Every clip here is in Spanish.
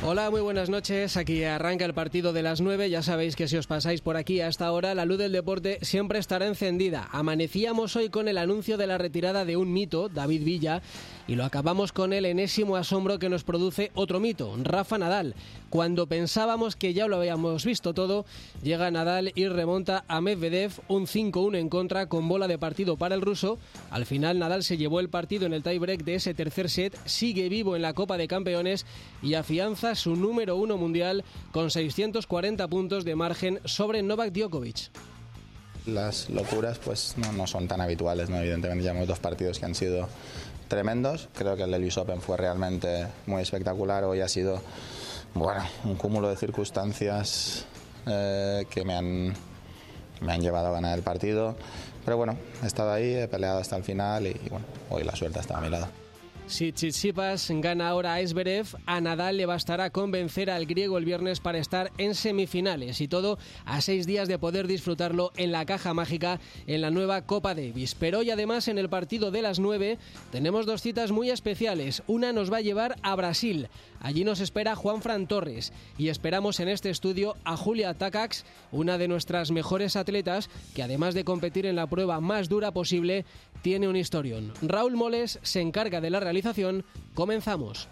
Hola, muy buenas noches. Aquí arranca el partido de las 9. Ya sabéis que si os pasáis por aquí a esta hora, la luz del deporte siempre estará encendida. Amanecíamos hoy con el anuncio de la retirada de un mito, David Villa, y lo acabamos con el enésimo asombro que nos produce otro mito, Rafa Nadal. Cuando pensábamos que ya lo habíamos visto todo, llega Nadal y remonta a Medvedev, un 5-1 en contra con bola de partido para el ruso. Al final Nadal se llevó el partido en el tiebreak de ese tercer set, sigue vivo en la Copa de Campeones y afianza su número 1 mundial con 640 puntos de margen sobre Novak Djokovic. Las locuras pues no son tan habituales, ¿no? Evidentemente llevamos 2 partidos que han sido tremendos. Creo que el del US Open fue realmente muy espectacular. Hoy ha sido un cúmulo de circunstancias que me han llevado a ganar el partido. Pero bueno, he estado ahí, he peleado hasta el final y hoy la suerte está a mi lado. Si Tsitsipas gana ahora a Zverev, a Nadal le bastará convencer al griego el viernes para estar en semifinales, y todo a 6 días de poder disfrutarlo en la caja mágica en la nueva Copa Davis. Pero hoy además en el partido de las 9 tenemos 2 citas muy especiales. Una nos va a llevar a Brasil. Allí nos espera Juanfran Torres y esperamos en este estudio a Julia Takacs, una de nuestras mejores atletas que además de competir en la prueba más dura posible, tiene un historión. Raúl Moles se encarga de la realización. Comenzamos.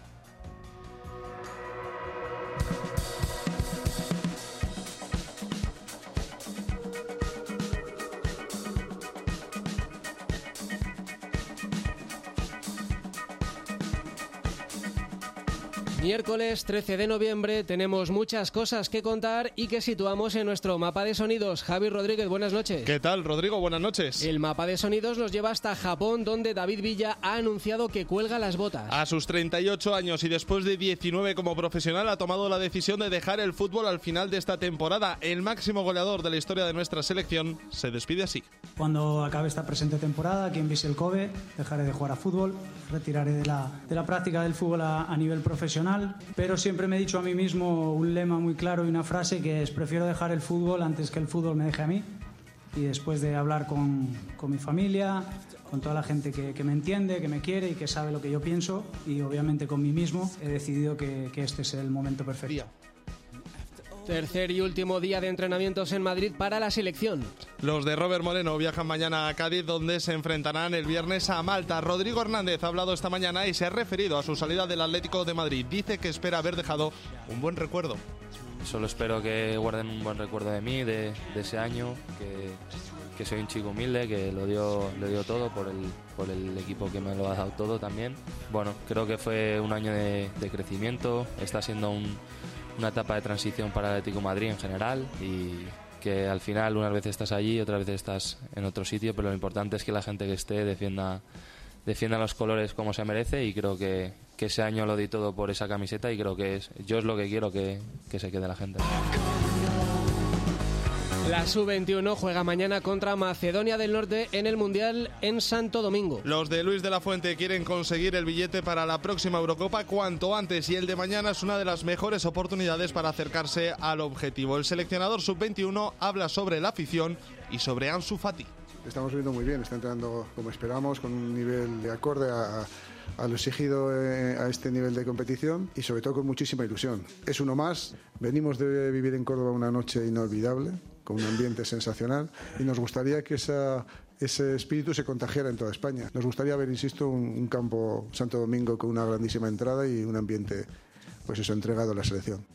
Miércoles 13 de noviembre, tenemos muchas cosas que contar y que situamos en nuestro mapa de sonidos. Javi Rodríguez, buenas noches. ¿Qué tal, Rodrigo? Buenas noches. El mapa de sonidos nos lleva hasta Japón, donde David Villa ha anunciado que cuelga las botas. A sus 38 años y después de 19 como profesional, ha tomado la decisión de dejar el fútbol al final de esta temporada. El máximo goleador de la historia de nuestra selección se despide así. Cuando acabe esta presente temporada, aquí en Vissel Kobe, dejaré de jugar a fútbol, retiraré de la práctica del fútbol a nivel profesional. Pero siempre me he dicho a mí mismo un lema muy claro y una frase que es: prefiero dejar el fútbol antes que el fútbol me deje a mí. Y después de hablar con mi familia, con toda la gente que me entiende, que me quiere y que sabe lo que yo pienso, y obviamente con mí mismo, he decidido que este es el momento perfecto. Tercer y último día de entrenamientos en Madrid para la selección. Los de Robert Moreno viajan mañana a Cádiz, donde se enfrentarán el viernes a Malta. Rodrigo Hernández ha hablado esta mañana y se ha referido a su salida del Atlético de Madrid. Dice que espera haber dejado un buen recuerdo. Solo espero que guarden un buen recuerdo de mí, de ese año, que soy un chico humilde, que lo dio todo por el equipo que me lo ha dado todo también. Bueno, creo que fue un año de crecimiento, está siendo una etapa de transición para el Atlético de Madrid en general, y que al final unas veces estás allí, otras veces estás en otro sitio, pero lo importante es que la gente que esté defienda los colores como se merece, y creo que ese año lo di todo por esa camiseta, y creo que yo es lo que quiero que se quede la gente. La Sub-21 juega mañana contra Macedonia del Norte en el Mundial en Santo Domingo. Los de Luis de la Fuente quieren conseguir el billete para la próxima Eurocopa cuanto antes, y el de mañana es una de las mejores oportunidades para acercarse al objetivo. El seleccionador Sub-21 habla sobre la afición y sobre Ansu Fati. Estamos viendo muy bien, está entrando como esperamos, con un nivel de acorde a lo exigido a este nivel de competición, y sobre todo con muchísima ilusión. Es uno más, venimos de vivir en Córdoba una noche inolvidable, con un ambiente sensacional, y nos gustaría que ese espíritu se contagiara en toda España. Nos gustaría ver, insisto, un campo Santo Domingo con una grandísima entrada y un ambiente, pues eso, entregado a la selección.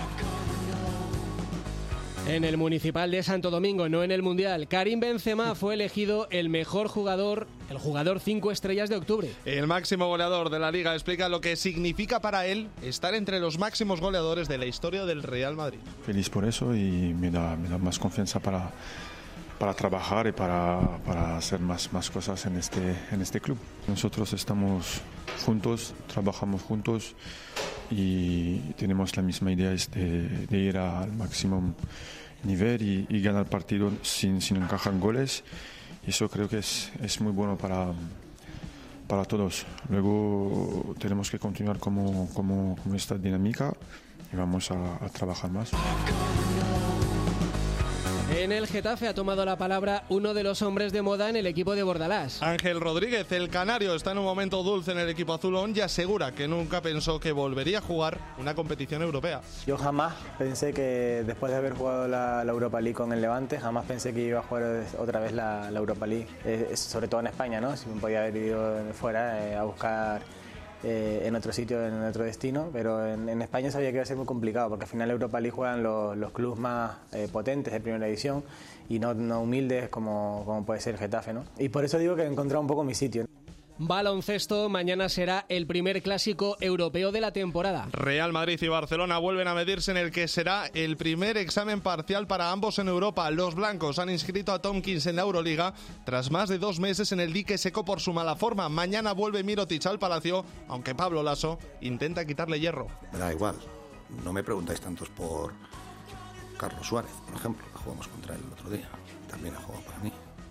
En el Municipal de Santo Domingo, no en el Mundial, Karim Benzema fue elegido el mejor jugador, el jugador 5 estrellas de octubre. El máximo goleador de la Liga explica lo que significa para él estar entre los máximos goleadores de la historia del Real Madrid. Feliz por eso, y me da más confianza para trabajar y para hacer más cosas en este club. Nosotros estamos juntos, trabajamos juntos y tenemos la misma idea de ir al máximo nivel y ganar partido sin encajar goles. Y eso creo que es muy bueno para todos. Luego tenemos que continuar como esta dinámica y vamos a trabajar más. En el Getafe ha tomado la palabra uno de los hombres de moda en el equipo de Bordalás. Ángel Rodríguez, el canario, está en un momento dulce en el equipo azulón y asegura que nunca pensó que volvería a jugar una competición europea. Yo jamás pensé que después de haber jugado la Europa League con el Levante, jamás pensé que iba a jugar otra vez la Europa League, sobre todo en España, ¿no? Si me podía haber ido fuera a buscar en otro sitio, en otro destino, pero en España sabía que iba a ser muy complicado, porque al final la Europa League juegan los clubes más potentes de primera división y no humildes como puede ser el Getafe, ¿no? Y por eso digo que he encontrado un poco mi sitio. Baloncesto, mañana será el primer clásico europeo de la temporada. Real Madrid y Barcelona vuelven a medirse en el que será el primer examen parcial para ambos en Europa. Los blancos han inscrito a Tompkins en la Euroliga tras más de 2 meses en el dique seco por su mala forma. Mañana vuelve Mirotic al Palacio, aunque Pablo Laso intenta quitarle hierro. Me da igual, no me preguntáis tantos por Carlos Suárez, por ejemplo, que jugamos contra él el otro día. También ha jugado para mí.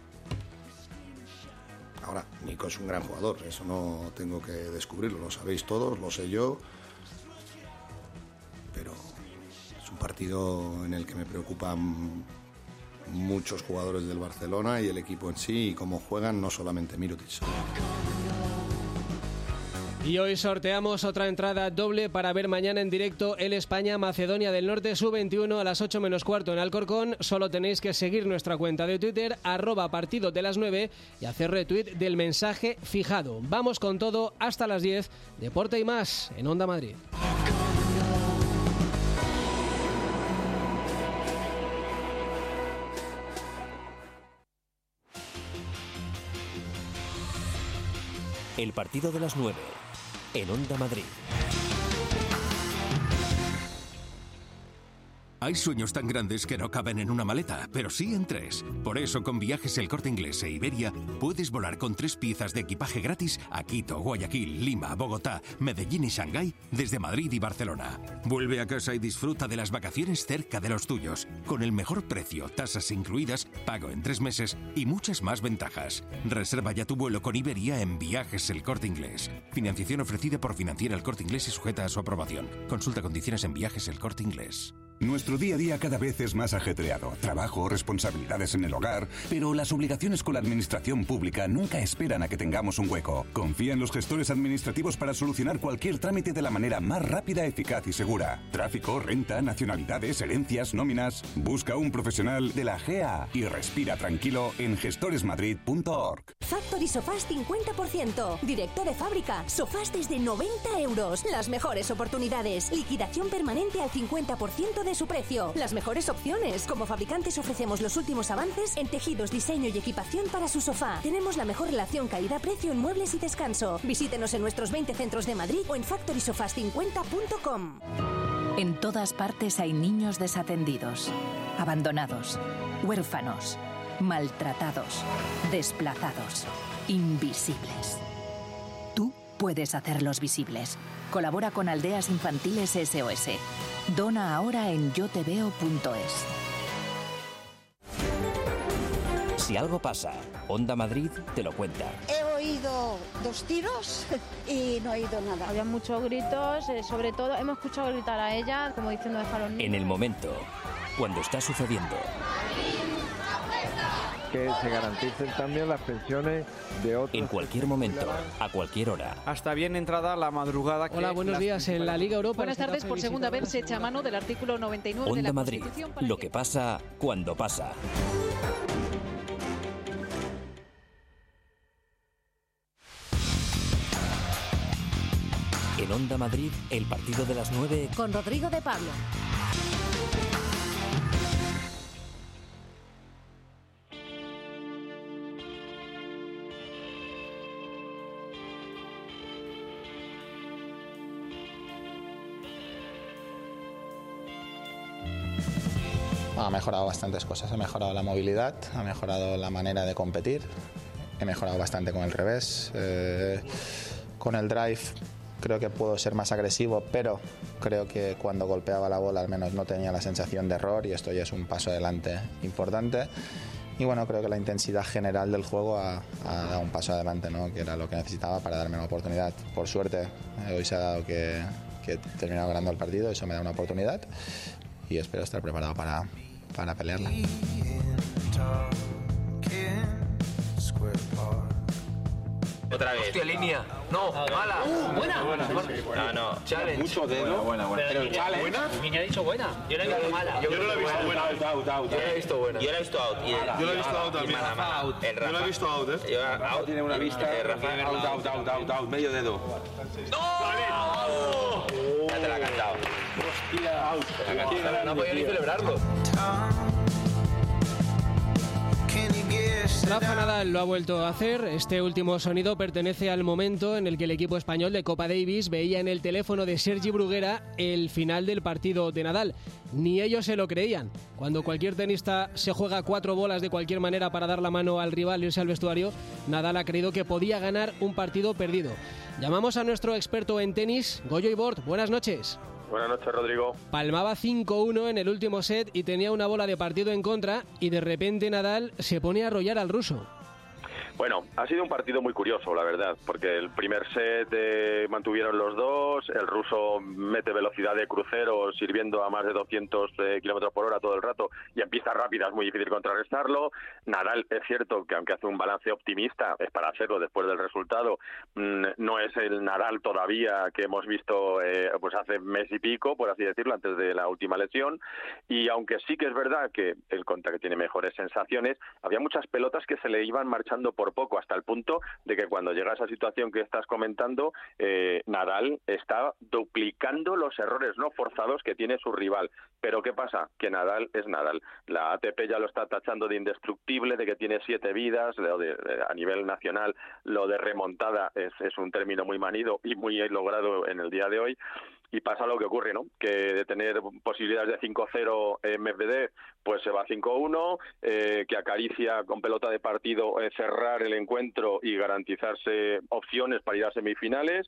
Ahora, Nico es un gran jugador, eso no tengo que descubrirlo, lo sabéis todos, lo sé yo, pero es un partido en el que me preocupan muchos jugadores del Barcelona y el equipo en sí y cómo juegan, no solamente Mirotic. Y hoy sorteamos otra entrada doble para ver mañana en directo el España-Macedonia del Norte Sub-21 a las 8 menos cuarto en Alcorcón. Solo tenéis que seguir nuestra cuenta de Twitter, @partido de las 9 y hacer retweet del mensaje fijado. Vamos con todo hasta las 10. Deporte y más en Onda Madrid. El partido de las 9 en Onda Madrid. Hay sueños tan grandes que no caben en una maleta, pero sí en 3. Por eso, con Viajes El Corte Inglés e Iberia, puedes volar con 3 piezas de equipaje gratis a Quito, Guayaquil, Lima, Bogotá, Medellín y Shanghái desde Madrid y Barcelona. Vuelve a casa y disfruta de las vacaciones cerca de los tuyos, con el mejor precio, tasas incluidas, pago en 3 meses y muchas más ventajas. Reserva ya tu vuelo con Iberia en Viajes El Corte Inglés. Financiación ofrecida por Financiera El Corte Inglés y sujeta a su aprobación. Consulta condiciones en Viajes El Corte Inglés. Nuestro día a día cada vez es más ajetreado. Trabajo, responsabilidades en el hogar, pero las obligaciones con la administración pública nunca esperan a que tengamos un hueco. Confía en los gestores administrativos para solucionar cualquier trámite de la manera más rápida, eficaz y segura. Tráfico, renta, nacionalidades, herencias, nóminas. Busca un profesional de la GEA y respira tranquilo en gestoresmadrid.org. Factory Sofás 50%. Directo de fábrica. Sofás desde 90 euros. Las mejores oportunidades. Liquidación permanente al 50% de su precio. Las mejores opciones. Como fabricantes ofrecemos los últimos avances en tejidos, diseño y equipación para su sofá. Tenemos la mejor relación calidad-precio en muebles y descanso. Visítenos en nuestros 20 centros de Madrid o en factorysofas50.com. En todas partes hay niños desatendidos, abandonados, huérfanos, maltratados, desplazados, invisibles. Tú puedes hacerlos visibles. Colabora con Aldeas Infantiles SOS. Dona ahora en yoteveo.es. Si algo pasa, Onda Madrid te lo cuenta. He oído 2 tiros y no he oído nada. Había muchos gritos, sobre todo hemos escuchado gritar a ella, como diciendo deja a los niños. En el momento, cuando está sucediendo. Que se garanticen también las pensiones de otros. En cualquier momento, a cualquier hora. Hasta bien entrada la madrugada. Hola, buenos días. En la Liga Europa. Buenas tardes. Por segunda vez se echa mano del artículo 99 Onda de la Madrid, Constitución. lo que pasa cuando pasa. En Onda Madrid, el partido de las 9 con Rodrigo de Pablo. Ha mejorado bastantes cosas, ha mejorado la movilidad, ha mejorado la manera de competir, he mejorado bastante con el revés, con el drive creo que puedo ser más agresivo, pero creo que cuando golpeaba la bola al menos no tenía la sensación de error y esto ya es un paso adelante importante. Y bueno, creo que la intensidad general del juego ha dado un paso adelante, ¿no? Que era lo que necesitaba para darme una oportunidad. Por suerte, hoy se ha dado que he terminado ganando el partido, eso me da una oportunidad y espero estar preparado para pelearla. Otra vez. Hostia, línea. No, mala. Buena. No. Challenge. Mucho dedo. Buena. Pero el challenge. ¿Buena? Niña ha dicho buena. Yo la he visto mala. Yo no la he visto buena. Yo la he visto buena. Yo la he visto out. Yo la he visto out también. Yo la he visto out, Out tiene una vista. Out. Medio dedo. ¡No! Ya te la ha cantado. Hostia. Out. No ha podido ni celebrarlo. Rafa Nadal lo ha vuelto a hacer. Este último sonido pertenece al momento en el que el equipo español de Copa Davis veía en el teléfono de Sergi Bruguera el final del partido de Nadal. Ni ellos se lo creían. Cuando cualquier tenista se juega 4 bolas de cualquier manera para dar la mano al rival e irse al vestuario, Nadal ha creído que podía ganar un partido perdido. Llamamos a nuestro experto en tenis, Goyo Ibort. Buenas noches. Buenas noches, Rodrigo. Palmaba 5-1 en el último set y tenía una bola de partido en contra y de repente Nadal se pone a arrollar al ruso. Bueno, ha sido un partido muy curioso, la verdad, porque el primer set mantuvieron los dos, el ruso mete velocidad de crucero sirviendo a más de 200 kilómetros por hora todo el rato y en pistas rápidas es muy difícil contrarrestarlo. Nadal, es cierto que aunque hace un balance optimista, es para hacerlo después del resultado, no es el Nadal todavía que hemos visto pues hace mes y pico, por así decirlo, antes de la última lesión, y aunque sí que es verdad que el contra que tiene mejores sensaciones, había muchas pelotas que se le iban marchando por poco, hasta el punto de que cuando llega a esa situación que estás comentando, Nadal está duplicando los errores no forzados que tiene su rival. Pero ¿qué pasa? Que Nadal es Nadal. La ATP ya lo está tachando de indestructible, de que tiene 7 vidas, a nivel nacional lo de remontada es un término muy manido y muy logrado en el día de hoy. Y pasa lo que ocurre, ¿no? Que de tener posibilidades de 5-0 Medvedev, pues se va a 5-1, que acaricia con pelota de partido cerrar el encuentro y garantizarse opciones para ir a semifinales,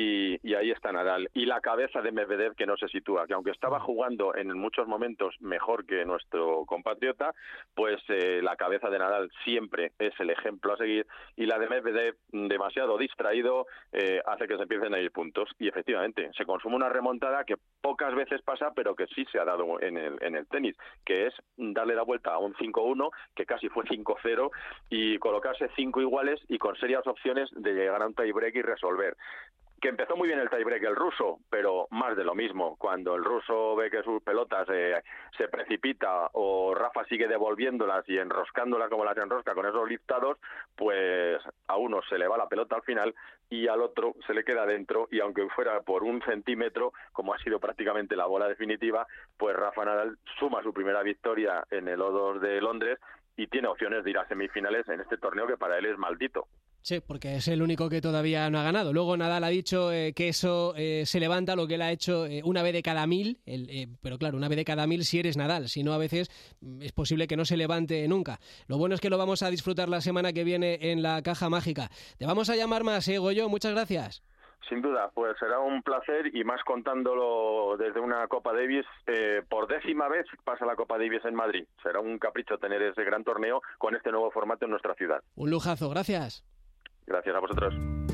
y ahí está Nadal. Y la cabeza de Medvedev que no se sitúa, que aunque estaba jugando en muchos momentos mejor que nuestro compatriota, pues la cabeza de Nadal siempre es el ejemplo a seguir, y la de Medvedev, demasiado distraído, hace que se empiecen a ir puntos. Y efectivamente, se consume una remontada que pocas veces pasa, pero que sí se ha dado en el tenis, que es darle la vuelta a un 5-1, que casi fue 5-0, y colocarse 5 iguales y con serias opciones de llegar a un tiebreak y resolver. Que empezó muy bien el tiebreak el ruso, pero más de lo mismo. Cuando el ruso ve que sus pelotas se precipita o Rafa sigue devolviéndolas y enroscándolas como las enrosca con esos listados, pues a uno se le va la pelota al final y al otro se le queda dentro, y aunque fuera por 1 centímetro, como ha sido prácticamente la bola definitiva, pues Rafa Nadal suma su primera victoria en el O2 de Londres y tiene opciones de ir a semifinales en este torneo que para él es maldito. Sí, porque es el único que todavía no ha ganado. Luego Nadal ha dicho que eso se levanta lo que él ha hecho una vez de cada 1000, pero claro, una vez de cada 1000 si eres Nadal, si no a veces es posible que no se levante nunca. Lo bueno es que lo vamos a disfrutar la semana que viene en la Caja Mágica. Te vamos a llamar más, Goyo, muchas gracias. Sin duda, pues será un placer, y más contándolo desde una Copa Davis. Por 10ª vez pasa la Copa Davis en Madrid. Será un capricho tener ese gran torneo con este nuevo formato en nuestra ciudad. Un lujazo, gracias. Gracias a vosotros.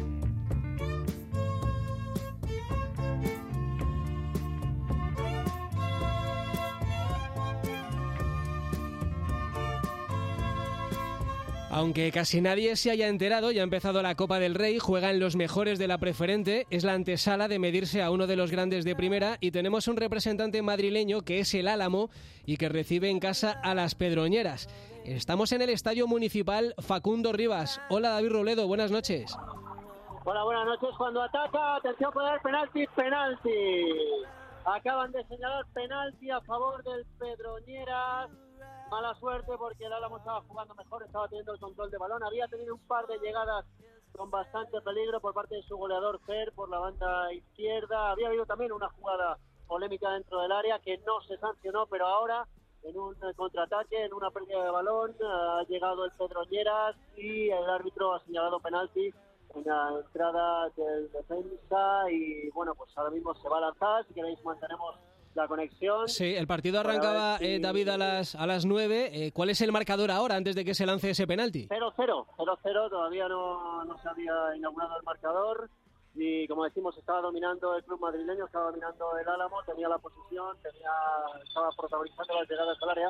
Aunque casi nadie se haya enterado, ya ha empezado la Copa del Rey, juegan los mejores de la Preferente, es la antesala de medirse a uno de los grandes de primera, y tenemos un representante madrileño que es el Álamo y que recibe en casa a las Pedroñeras. Estamos en el Estadio Municipal Facundo Rivas. Hola, David Robledo, buenas noches. Hola, buenas noches. Cuando ataca, atención, puede dar penalti. Acaban de señalar penalti a favor del Pedroñeras. Mala suerte porque el Álamo estaba jugando mejor, estaba teniendo el control de balón. Había tenido un par de llegadas con bastante peligro por parte de su goleador Fer por la banda izquierda. Había habido también una jugada polémica dentro del área que no se sancionó, pero ahora en un contraataque, en una pérdida de balón, ha llegado el Pedroñeras y el árbitro ha señalado penalti en la entrada del defensa. Y bueno, pues ahora mismo se va a lanzar. Si queréis mantenemos la conexión. Sí, el partido arrancaba, David, a las 9. ¿Cuál es el marcador ahora, antes de que se lance ese penalti? 0-0, todavía no se había inaugurado el marcador, y como decimos, estaba dominando el club madrileño, estaba dominando el Álamo, tenía la posición, estaba protagonizando las llegadas al área,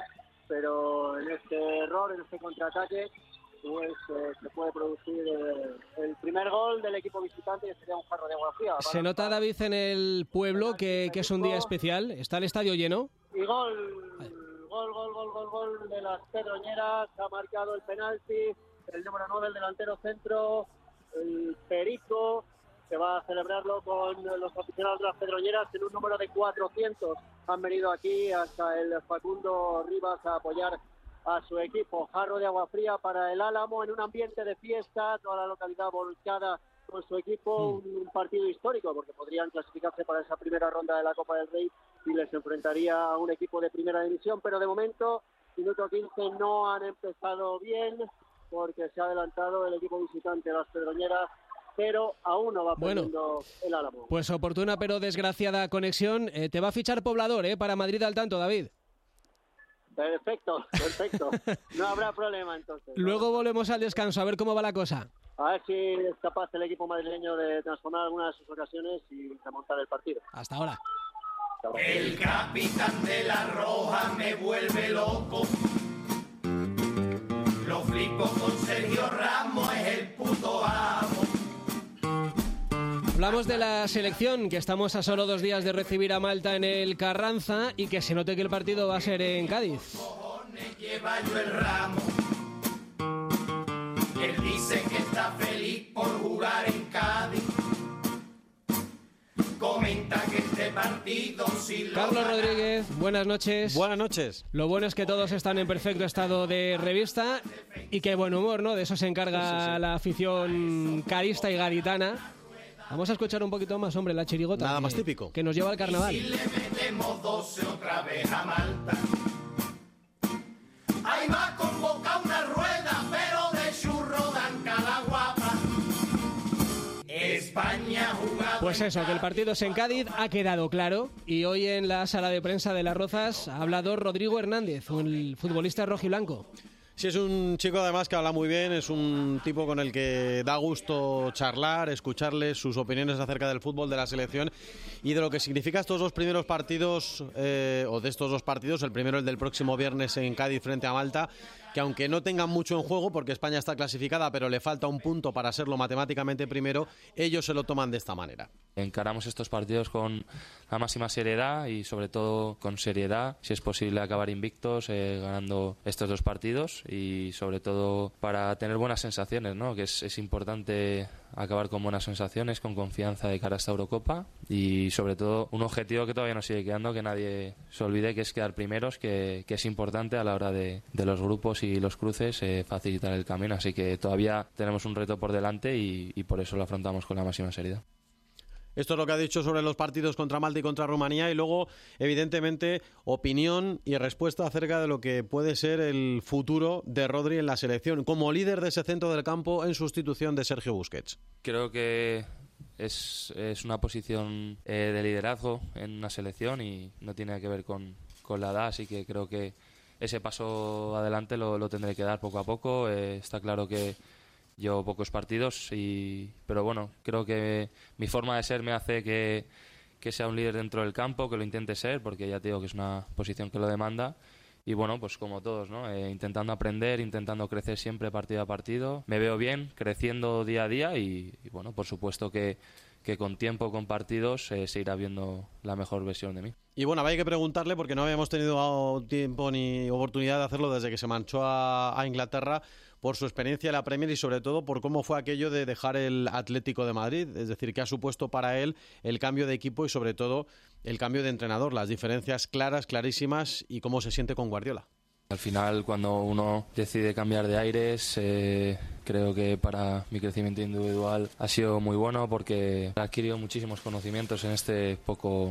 pero en este error, en este contraataque, pues se puede producir el primer gol del equipo visitante, que sería un jarro de agua fría. Se nota, David, en el pueblo que es un día especial. ¿Está el estadio lleno? Y gol de las Pedroñeras. Ha marcado el penalti el número 9, el delantero centro, el Perico, que va a celebrarlo con los aficionados de las Pedroñeras en un número de 400. Han venido aquí hasta el Facundo Rivas a apoyar a su equipo. Jarro de agua fría para el Álamo en un ambiente de fiesta, toda la localidad volcada con su equipo, un partido histórico porque podrían clasificarse para esa primera ronda de la Copa del Rey y les enfrentaría a un equipo de primera división, pero de momento, minuto 15, no han empezado bien porque se ha adelantado el equipo visitante, las Pedroñeras, pero aún no va perdiendo el Álamo. Pues oportuna pero desgraciada conexión. Te va a fichar Poblador, para Madrid al tanto, David. Perfecto. No habrá problema entonces. Luego volvemos al descanso, a ver cómo va la cosa. A ver si es capaz el equipo madrileño de transformar algunas de sus ocasiones y remontar el partido. Hasta ahora. El capitán de la Roja me vuelve loco. Lo flipo con Sergio Ramos, es el puto amo. Hablamos de la selección, que estamos a solo 2 días de recibir a Malta en el Carranza y que se note que el partido va a ser en Cádiz. Lleva yo el ramo. Él dice que está feliz por jugar en Cádiz. Comenta que este partido si lo Carlos Rodríguez, buenas noches. Buenas noches. Lo bueno es que todos están en perfecto estado de revista y qué buen humor, ¿no? De eso se encarga la afición cadista y gaditana. Vamos a escuchar un poquito más, hombre, la chirigota. Nada más típico. Que nos lleva al carnaval. Si le metemos 12 otra vez a Malta. Ahí va a convocar una rueda, pero de churro dan cada guapa. España ha jugado. Pues eso, que el partido es en Cádiz, ha quedado claro. Y hoy en la sala de prensa de Las Rozas ha hablado Rodrigo Hernández, el futbolista rojiblanco. Sí, es un chico además que habla muy bien, es un tipo con el que da gusto charlar, escucharle sus opiniones acerca del fútbol, de la selección y de lo que significa estos 2 primeros partidos, o de estos 2 partidos, el primero el del próximo viernes en Cádiz frente a Malta, que aunque no tengan mucho en juego porque España está clasificada, pero le falta un punto para serlo matemáticamente primero, ellos se lo toman de esta manera. Encaramos estos partidos con la máxima seriedad y sobre todo con seriedad, si es posible acabar invictos ganando estos 2 partidos y sobre todo para tener buenas sensaciones, ¿no? Que es importante acabar con buenas sensaciones, con confianza de cara a esta Eurocopa y sobre todo un objetivo que todavía nos sigue quedando, que nadie se olvide, que es quedar primeros, que es importante a la hora de los grupos y los cruces facilitar el camino, así que todavía tenemos un reto por delante y por eso lo afrontamos con la máxima seriedad. Esto es lo que ha dicho sobre los partidos contra Malta y contra Rumanía y luego, evidentemente, opinión y respuesta acerca de lo que puede ser el futuro de Rodri en la selección, como líder de ese centro del campo en sustitución de Sergio Busquets. Creo que es una posición de liderazgo en una selección y no tiene que ver con la edad, así que creo que ese paso adelante lo tendré que dar poco a poco. Está claro que llevo pocos partidos, pero bueno, creo que mi forma de ser me hace que sea un líder dentro del campo, que lo intente ser, porque ya te digo que es una posición que lo demanda. Y bueno, pues como todos, ¿no? Intentando aprender, intentando crecer siempre partido a partido. Me veo bien, creciendo día a día y bueno, por supuesto que con tiempo, con partidos, se irá viendo la mejor versión de mí. Y bueno, hay que preguntarle, porque no habíamos tenido tiempo ni oportunidad de hacerlo desde que se marchó a Inglaterra, por su experiencia en la Premier y sobre todo por cómo fue aquello de dejar el Atlético de Madrid, es decir, qué ha supuesto para él el cambio de equipo y sobre todo el cambio de entrenador, las diferencias clarísimas y cómo se siente con Guardiola. Al final, cuando uno decide cambiar de aires, creo que para mi crecimiento individual ha sido muy bueno porque he adquirido muchísimos conocimientos en este poco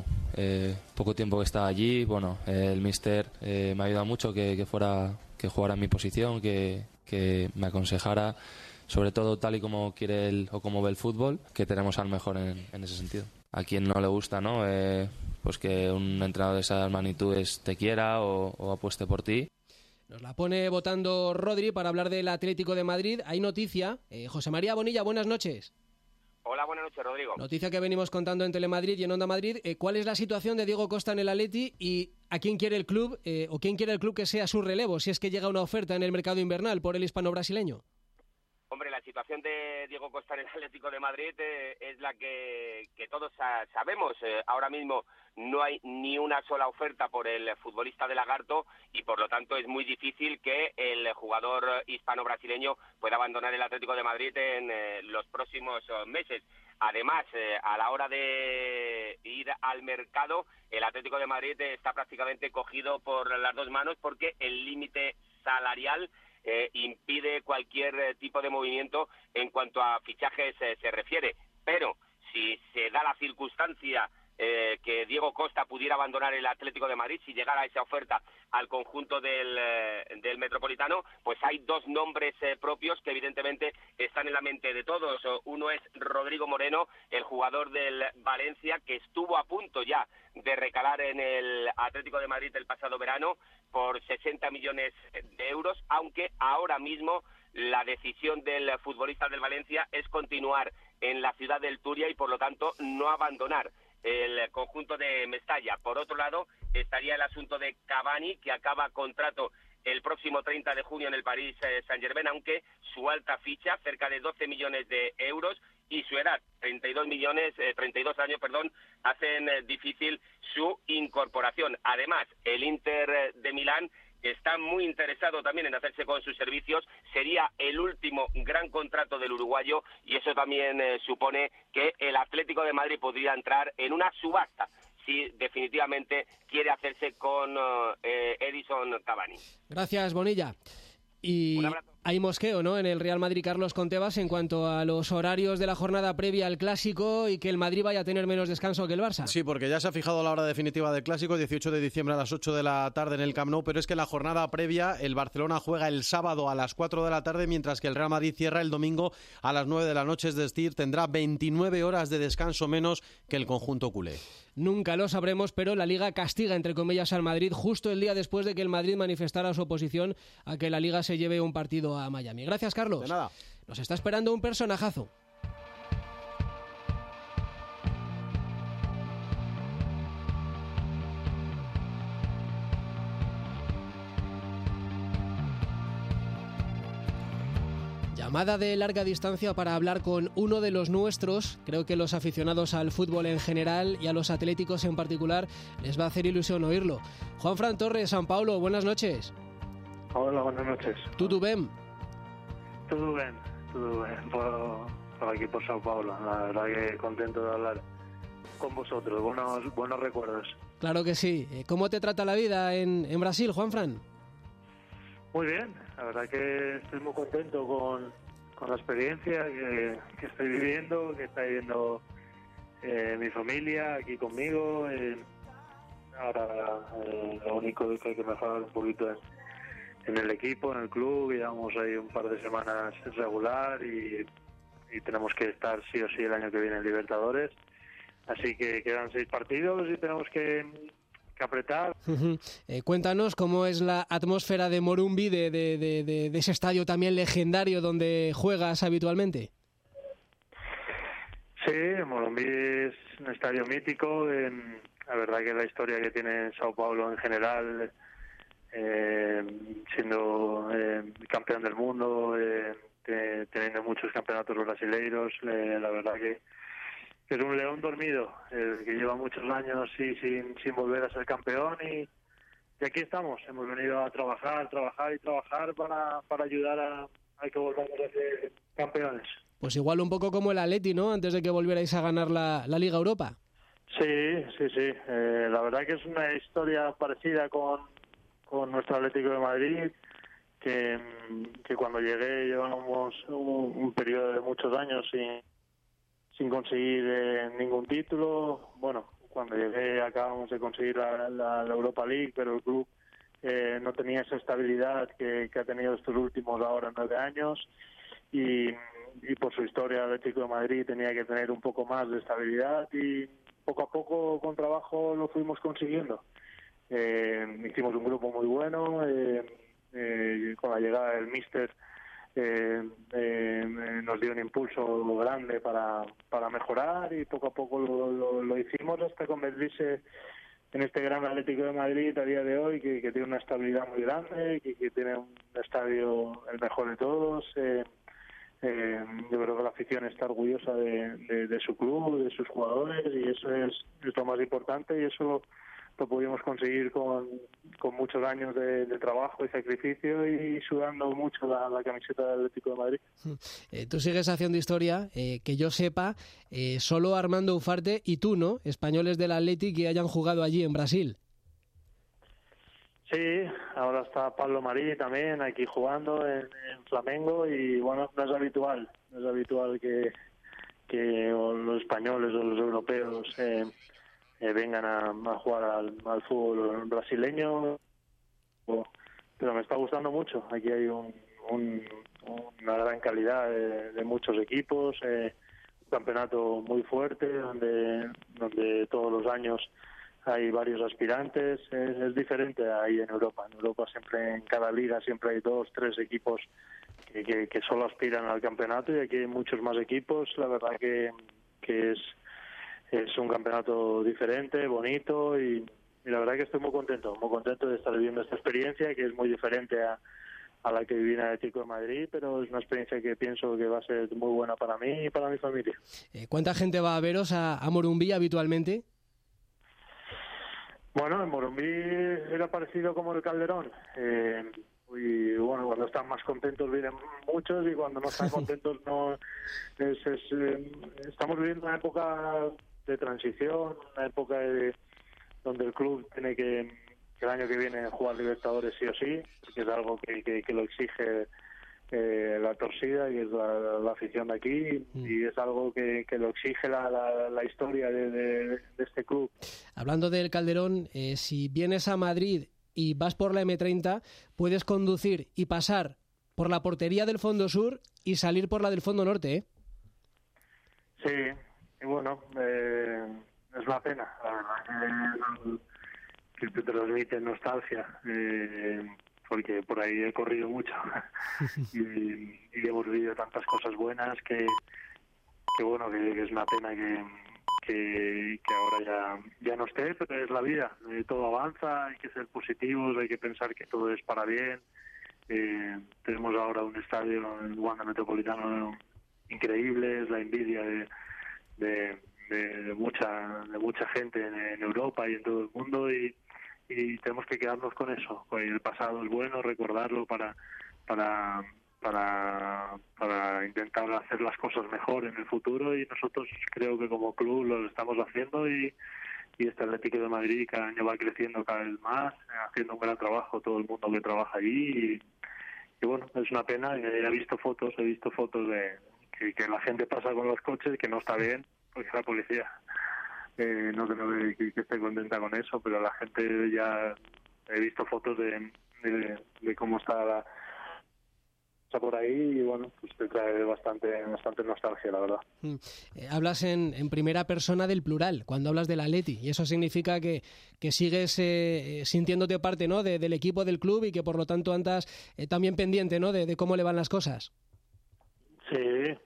tiempo que estaba allí. Bueno, el míster me ha ayudado mucho que jugara en mi posición, que me aconsejara, sobre todo tal y como quiere él o como ve el fútbol, que tenemos al mejor en ese sentido. A quien no le gusta, ¿no? Pues que un entrenador de esas magnitudes te quiera o apueste por ti. Nos la pone votando Rodri para hablar del Atlético de Madrid. Hay noticia. José María Bonilla, buenas noches. Hola, buenas noches, Rodrigo. Noticia que venimos contando en Telemadrid y en Onda Madrid. ¿Cuál es la situación de Diego Costa en el Atleti y a quién quiere el club o quién quiere el club que sea su relevo si es que llega una oferta en el mercado invernal por el hispano-brasileño? Hombre, la situación de Diego Costa en el Atlético de Madrid es la que todos sabemos. Ahora mismo no hay ni una sola oferta por el futbolista de Lagarto y por lo tanto es muy difícil que el jugador hispano-brasileño pueda abandonar el Atlético de Madrid en los próximos meses. Además, a la hora de ir al mercado, el Atlético de Madrid está prácticamente cogido por las dos manos porque el límite salarial impide cualquier tipo de movimiento en cuanto a fichajes se refiere. Pero si se da la circunstancia que Diego Costa pudiera abandonar el Atlético de Madrid, si llegara esa oferta al conjunto del Metropolitano, pues hay dos nombres propios que evidentemente están en la mente de todos. Uno es Rodrigo Moreno, el jugador del Valencia, que estuvo a punto ya de recalar en el Atlético de Madrid el pasado verano por 60 millones de euros, aunque ahora mismo la decisión del futbolista del Valencia es continuar en la ciudad del Turia y por lo tanto no abandonar el conjunto de Mestalla. Por otro lado, estaría el asunto de Cavani, que acaba contrato el próximo 30 de junio en el Paris Saint-Germain, aunque su alta ficha, cerca de 12 millones de euros, y su edad, 32 años, hacen difícil su incorporación. Además, el Inter de Milán está muy interesado también en hacerse con sus servicios. Sería el último gran contrato del uruguayo y eso también supone que el Atlético de Madrid podría entrar en una subasta si definitivamente quiere hacerse con Edison Cavani. Gracias, Bonilla. Y hay mosqueo, ¿no?, en el Real Madrid, Carlos, con Tebas en cuanto a los horarios de la jornada previa al Clásico y que el Madrid vaya a tener menos descanso que el Barça. Sí, porque ya se ha fijado la hora definitiva del Clásico, 18 de diciembre a las 8 de la tarde en el Camp Nou, pero es que en la jornada previa el Barcelona juega el sábado a las 4 de la tarde, mientras que el Real Madrid cierra el domingo a las 9 de la noche, es decir, tendrá 29 horas de descanso menos que el conjunto culé. Nunca lo sabremos, pero la Liga castiga, entre comillas, al Madrid justo el día después de que el Madrid manifestara su oposición a que la Liga se lleve un partido a Miami. Gracias, Carlos. De nada. Nos está esperando un personajazo. Llamada de larga distancia para hablar con uno de los nuestros. Creo que los aficionados al fútbol en general y a los atléticos en particular les va a hacer ilusión oírlo. Juanfran Torres, San Paulo, buenas noches. Hola, buenas noches. ¿Tú ven? Todo bien por aquí por Sao Paulo. La verdad que contento de hablar con vosotros. Buenos recuerdos. Claro que sí. ¿Cómo te trata la vida en Brasil, Juanfran? Muy bien, la verdad que estoy muy contento con la experiencia que estoy viviendo, que está viviendo mi familia aquí conmigo. Ahora lo único que hay que mejorar un poquito en el equipo, en el club. Llevamos ahí un par de semanas regular y tenemos que estar sí o sí el año que viene en Libertadores. Así que quedan 6 partidos y tenemos que apretar. Cuéntanos cómo es la atmósfera de Morumbi, de ese estadio también legendario donde juegas habitualmente. Sí, Morumbi es un estadio mítico. La verdad que la historia que tiene Sao Paulo en general, siendo campeón del mundo, teniendo muchos campeonatos brasileiros, la verdad que es un león dormido, que lleva muchos años sin volver a ser campeón y aquí estamos. Hemos venido a trabajar para ayudar a que volvamos a ser campeones. Pues igual un poco como el Atleti, ¿no?, antes de que volvierais a ganar la Liga Europa. Sí. La verdad que es una historia parecida con nuestro Atlético de Madrid, que cuando llegué llevábamos un periodo de muchos años sin conseguir ningún título. Bueno, cuando llegué acabamos de conseguir la Europa League, pero el club no tenía esa estabilidad que ha tenido estos últimos ahora 9 años y por su historia el Atlético de Madrid tenía que tener un poco más de estabilidad y poco a poco con trabajo lo fuimos consiguiendo. Hicimos un grupo muy bueno, con la llegada del míster nos dio un impulso grande para mejorar, y poco a poco lo hicimos hasta convertirse en este gran Atlético de Madrid a día de hoy, que tiene una estabilidad muy grande, que tiene un estadio el mejor de todos. Yo creo que la afición está orgullosa de su club, de sus jugadores, y eso es lo más importante, y eso lo pudimos conseguir con muchos años de trabajo y sacrificio, y sudando mucho la camiseta del Atlético de Madrid. Tú sigues haciendo historia, que yo sepa, solo Armando Ufarte y tú, ¿no? Españoles del Atleti que hayan jugado allí en Brasil. Sí, ahora está Pablo Marí también aquí jugando en Flamengo, y bueno, no es habitual que los españoles o los europeos vengan a jugar al fútbol brasileño, pero me está gustando mucho. Aquí hay una gran calidad de muchos equipos, un campeonato muy fuerte donde todos los años hay varios aspirantes. Es diferente ahí en Europa. En Europa siempre, en cada liga, siempre hay 2, 3 equipos que solo aspiran al campeonato, y aquí hay muchos más equipos. La verdad que es un campeonato diferente, bonito, y la verdad que estoy muy contento de estar viviendo esta experiencia, que es muy diferente a la que viví en Atlético de Madrid, pero es una experiencia que pienso que va a ser muy buena para mí y para mi familia. ¿Cuánta gente va a veros a Morumbí habitualmente? Bueno, en Morumbí era parecido como el Calderón. Y bueno, cuando están más contentos vienen muchos, y cuando no están contentos no. Estamos viviendo una época de transición, una época donde el club tiene que el año que viene jugar Libertadores sí o sí, que es algo que lo exige la torcida, y es la afición de aquí, y es algo que lo exige la historia de este club. Hablando del Calderón, si vienes a Madrid y vas por la M30, puedes conducir y pasar por la portería del fondo sur y salir por la del fondo norte, ¿eh? Sí, y bueno, es una pena, la verdad que te transmite nostalgia, porque por ahí he corrido mucho y hemos vivido tantas cosas buenas que bueno, que es una pena que ahora ya no esté, pero es la vida, todo avanza, hay que ser positivos, hay que pensar que todo es para bien. Tenemos ahora un estadio en Wanda Metropolitano increíble, es la envidia de mucha gente en Europa y en todo el mundo, y tenemos que quedarnos con eso. El pasado es bueno, recordarlo para intentar hacer las cosas mejor en el futuro, y nosotros creo que como club lo estamos haciendo, y este Atlético de Madrid cada año va creciendo cada vez más, haciendo un gran trabajo todo el mundo que trabaja allí, y bueno, es una pena. He visto fotos de que la gente pasa con los coches, que no está bien, porque es la policía. No creo que esté contenta con eso, pero la gente, ya he visto fotos de cómo está por ahí, y bueno, pues te trae bastante nostalgia, la verdad. Hablas en primera persona del plural cuando hablas del Atleti, y eso significa que sigues sintiéndote parte, ¿no?, del equipo, del club, y que por lo tanto andas también pendiente, ¿no?, de cómo le van las cosas. Sí.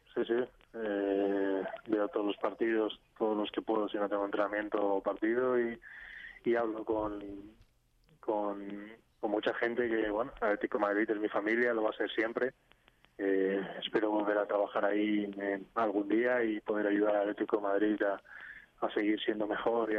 Veo todos los partidos, todos los que puedo, si no tengo entrenamiento o partido, y hablo con mucha gente que, bueno, Atlético de Madrid es mi familia, lo va a ser siempre. Espero volver a trabajar ahí algún día y poder ayudar al Atlético de Madrid a seguir siendo mejor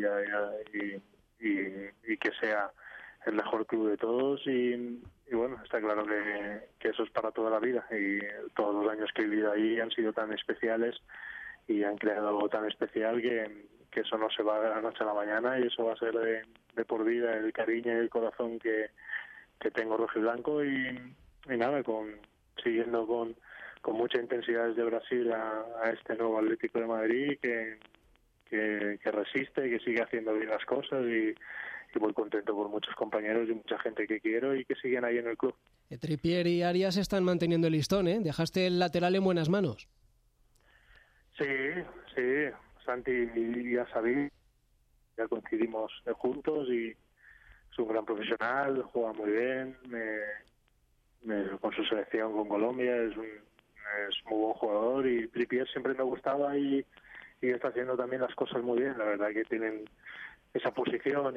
y que sea el mejor club de todos, y bueno, está claro que eso es para toda la vida, y todos los años que he vivido ahí han sido tan especiales y han creado algo tan especial que eso no se va de la noche a la mañana, y eso va a ser de por vida el cariño y el corazón que tengo rojiblanco, y nada, siguiendo con mucha intensidad desde Brasil a este nuevo Atlético de Madrid que resiste, que sigue haciendo bien las cosas, y muy contento por muchos compañeros y mucha gente que quiero y que siguen ahí en el club. Trippier y Arias están manteniendo el listón, ¿eh? Dejaste el lateral en buenas manos. Sí, Santi y Asabi ya coincidimos juntos, y es un gran profesional, juega muy bien, con su selección con Colombia, es muy buen jugador, y Trippier siempre me gustaba y está haciendo también las cosas muy bien. La verdad que tienen esa posición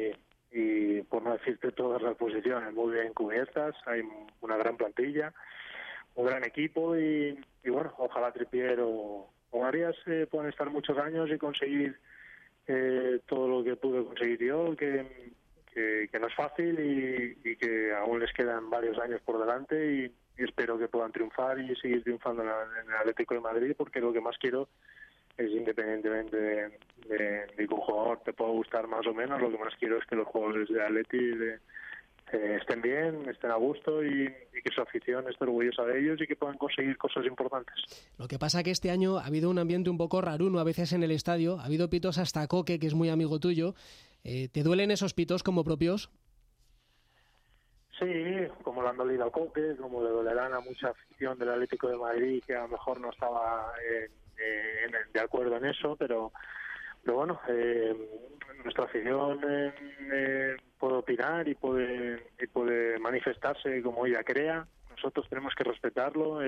y por no decirte todas las posiciones muy bien cubiertas, hay una gran plantilla, un gran equipo y bueno, ojalá Trippier o Arias puedan estar muchos años y conseguir todo lo que pude conseguir yo, que no es fácil y que aún les quedan varios años por delante y espero que puedan triunfar y seguir triunfando en el Atlético de Madrid, porque lo que más quiero es, independientemente de que un jugador te pueda gustar más o menos, lo que más quiero es que los jugadores de Atleti estén bien, estén a gusto y que su afición esté orgullosa de ellos y que puedan conseguir cosas importantes. Lo que pasa que este año ha habido un ambiente un poco raruno a veces en el estadio, ha habido pitos hasta Coque, que es muy amigo tuyo. ¿Te duelen esos pitos como propios? Sí, como le han dolido a Coque, como le dolerán a mucha afición del Atlético de Madrid que a lo mejor no estaba de acuerdo en eso, pero bueno, nuestra afición puede opinar y puede manifestarse como ella crea. Nosotros tenemos que respetarlo,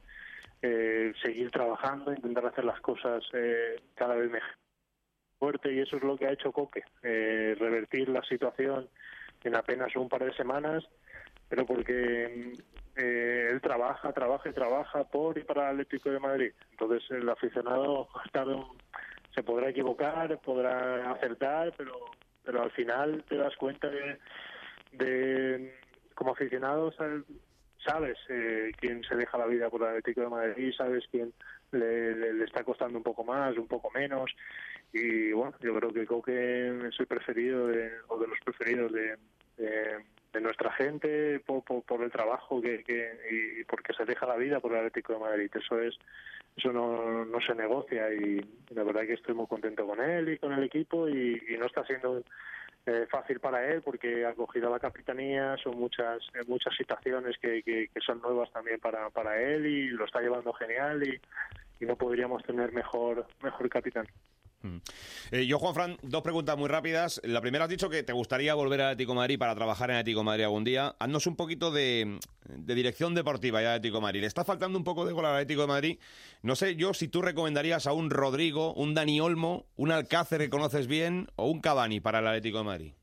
seguir trabajando, intentar hacer las cosas cada vez mejor, fuerte, y eso es lo que ha hecho Coque, revertir la situación en apenas un par de semanas, pero porque él trabaja por y para el Atlético de Madrid. Entonces el aficionado se podrá equivocar, podrá acertar, pero al final te das cuenta de como aficionado sabes quién se deja la vida por el Atlético de Madrid, sabes quién le está costando un poco más, un poco menos, y bueno, yo creo que Coque es el preferido o de los preferidos de nuestra gente por el trabajo y porque se deja la vida por el Atlético de Madrid. Eso no se negocia, y la verdad que estoy muy contento con él y con el equipo, y no está siendo fácil para él porque ha cogido la capitanía, son muchas situaciones que son nuevas también para él, y lo está llevando genial y no podríamos tener mejor capitán. Yo, Juanfran, dos preguntas muy rápidas. La primera, has dicho que te gustaría volver al Atlético de Madrid para trabajar en Atlético de Madrid algún día. Haznos un poquito de dirección deportiva ya de Atlético de Madrid. Le está faltando un poco de gol al Atlético de Madrid. No sé yo si tú recomendarías a un Rodrigo, un Dani Olmo, un Alcácer que conoces bien, o un Cavani para el Atlético de Madrid.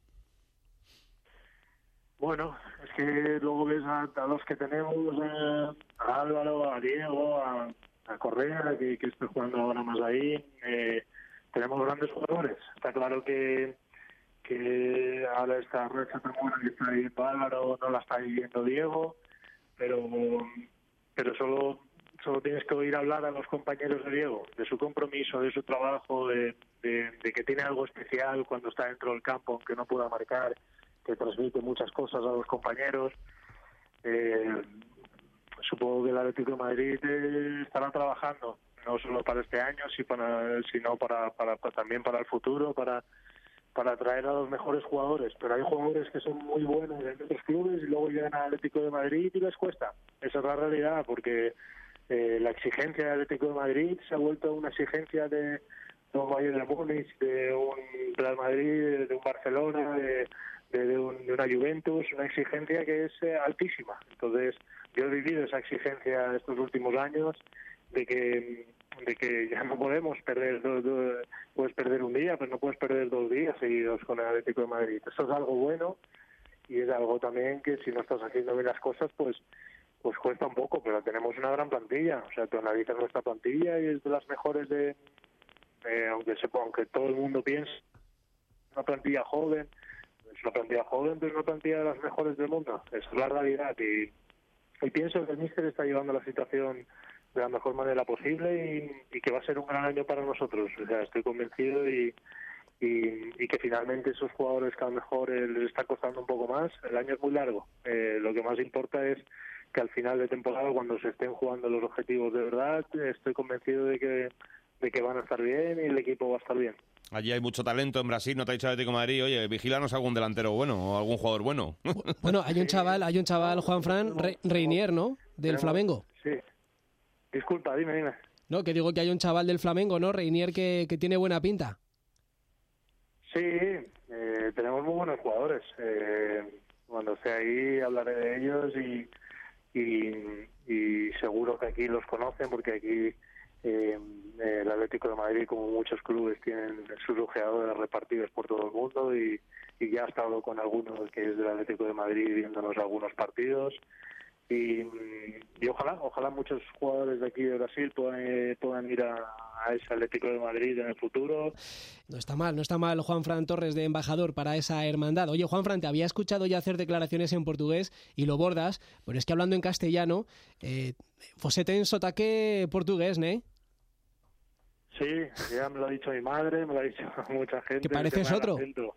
Bueno, es que luego ves a los que tenemos, a Álvaro, a Diego, a Correa, que estoy jugando ahora más ahí. Tenemos grandes jugadores. Está claro que ahora esta racha tan buena que está viviendo Álvaro no la está viviendo Diego, pero solo tienes que oír hablar a los compañeros de Diego, de su compromiso, de su trabajo, de que tiene algo especial cuando está dentro del campo, aunque no pueda marcar, que transmite muchas cosas a los compañeros. Supongo que el Atlético de Madrid estará trabajando no solo para este año, sino para también para el futuro, para traer a los mejores jugadores. Pero hay jugadores que son muy buenos en otros clubes y luego llegan al Atlético de Madrid y les cuesta. Esa es la realidad, porque la exigencia del Atlético de Madrid se ha vuelto una exigencia de un Bayern de Múnich, de un Real Madrid, de un Barcelona, de una Juventus, una exigencia que es altísima. Entonces, yo he vivido esa exigencia estos últimos años de que ya no podemos perder puedes perder un día, pero no puedes perder 2 días seguidos con el Atlético de Madrid. Eso es algo bueno, y es algo también que si no estás haciendo bien las cosas, pues cuesta un poco, pero tenemos una gran plantilla. O sea, tú analizas nuestra plantilla y es de las mejores aunque todo el mundo piense una plantilla joven, es una plantilla joven, pero es una plantilla de las mejores del mundo. Esa es la realidad, y pienso que el míster está llevando la situación de la mejor manera posible y que va a ser un gran año para nosotros. O sea, estoy convencido y que finalmente esos jugadores que a lo mejor les está costando un poco más, el año es muy largo. Lo que más importa es que al final de temporada, cuando se estén jugando los objetivos de verdad, estoy convencido de que van a estar bien y el equipo va a estar bien. Allí hay mucho talento en Brasil, no te ha dicho el Atlético de Madrid, oye, vigílanos algún delantero bueno o algún jugador bueno. Bueno, hay un chaval, Juanfran, Reinier, ¿no? Del Flamengo. Sí. Disculpa, dime. No, que digo que hay un chaval del Flamengo, ¿no? Reinier, que tiene buena pinta. Sí, tenemos muy buenos jugadores. Cuando esté ahí hablaré de ellos y seguro que aquí los conocen, porque aquí el Atlético de Madrid, como muchos clubes, tienen sus ojeadores repartidos por todo el mundo y ya he estado con algunos que es del Atlético de Madrid viéndonos algunos partidos y ojalá muchos jugadores de aquí de Brasil puedan ir a ese Atlético de Madrid en el futuro. No está mal Juanfran Torres de embajador para esa hermandad. Oye, Juanfran, te había escuchado ya hacer declaraciones en portugués y lo bordas, pero es que hablando en castellano, você ten sotaque portugués, ¿no? Sí, ya me lo ha dicho mi madre, me lo ha dicho mucha gente. ¿Que pareces otro?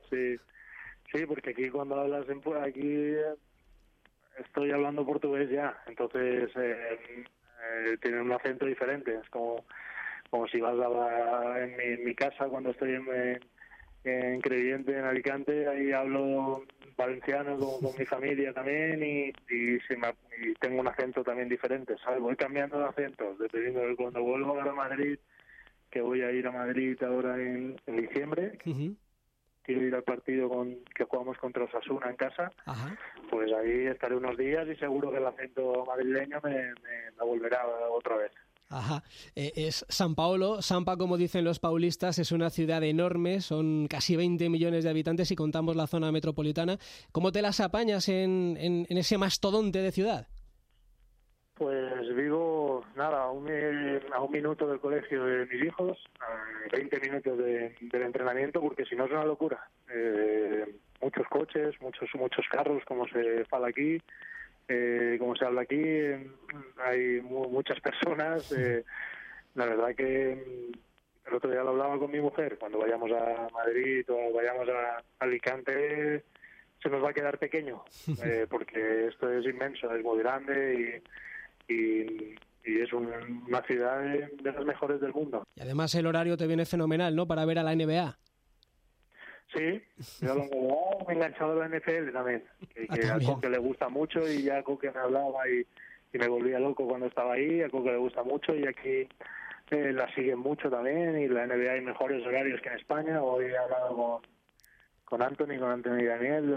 Sí, porque aquí cuando hablas aquí estoy hablando portugués ya, entonces tiene un acento diferente. Es como si vas en mi casa cuando estoy en Crevillente, en Alicante, ahí hablo valenciano con mi familia también y tengo un acento también diferente, ¿sabes? Voy cambiando de acentos dependiendo de cuando vuelvo a Madrid, que voy a ir a Madrid ahora en diciembre. Uh-huh. Quiero ir al partido que jugamos contra Osasuna en casa. Ajá. Pues ahí estaré unos días y seguro que el acento madrileño me volverá otra vez. Ajá. Es São Paulo. Sampa, como dicen los paulistas, es una ciudad enorme, son casi 20 millones de habitantes si contamos la zona metropolitana. ¿Cómo te las apañas en ese mastodonte de ciudad? Pues vivo, a un minuto del colegio de mis hijos, a 20 minutos del entrenamiento, porque si no es una locura. Muchos coches, muchos carros, como se fala aquí, como se habla aquí, hay muchas personas. La verdad que el otro día lo hablaba con mi mujer, cuando vayamos a Madrid o vayamos a Alicante, se nos va a quedar pequeño, porque esto es inmenso, es muy grande y es una ciudad de las mejores del mundo. Y además el horario te viene fenomenal, ¿no?, para ver a la NBA. Sí, yo me he enganchado a la NFL también, que a Coque le gusta mucho y ya Coque me hablaba y me volvía loco cuando estaba ahí. A Coque le gusta mucho y aquí la siguen mucho también, y la NBA hay mejores horarios que en España. Hoy he hablado con Anthony y Daniel,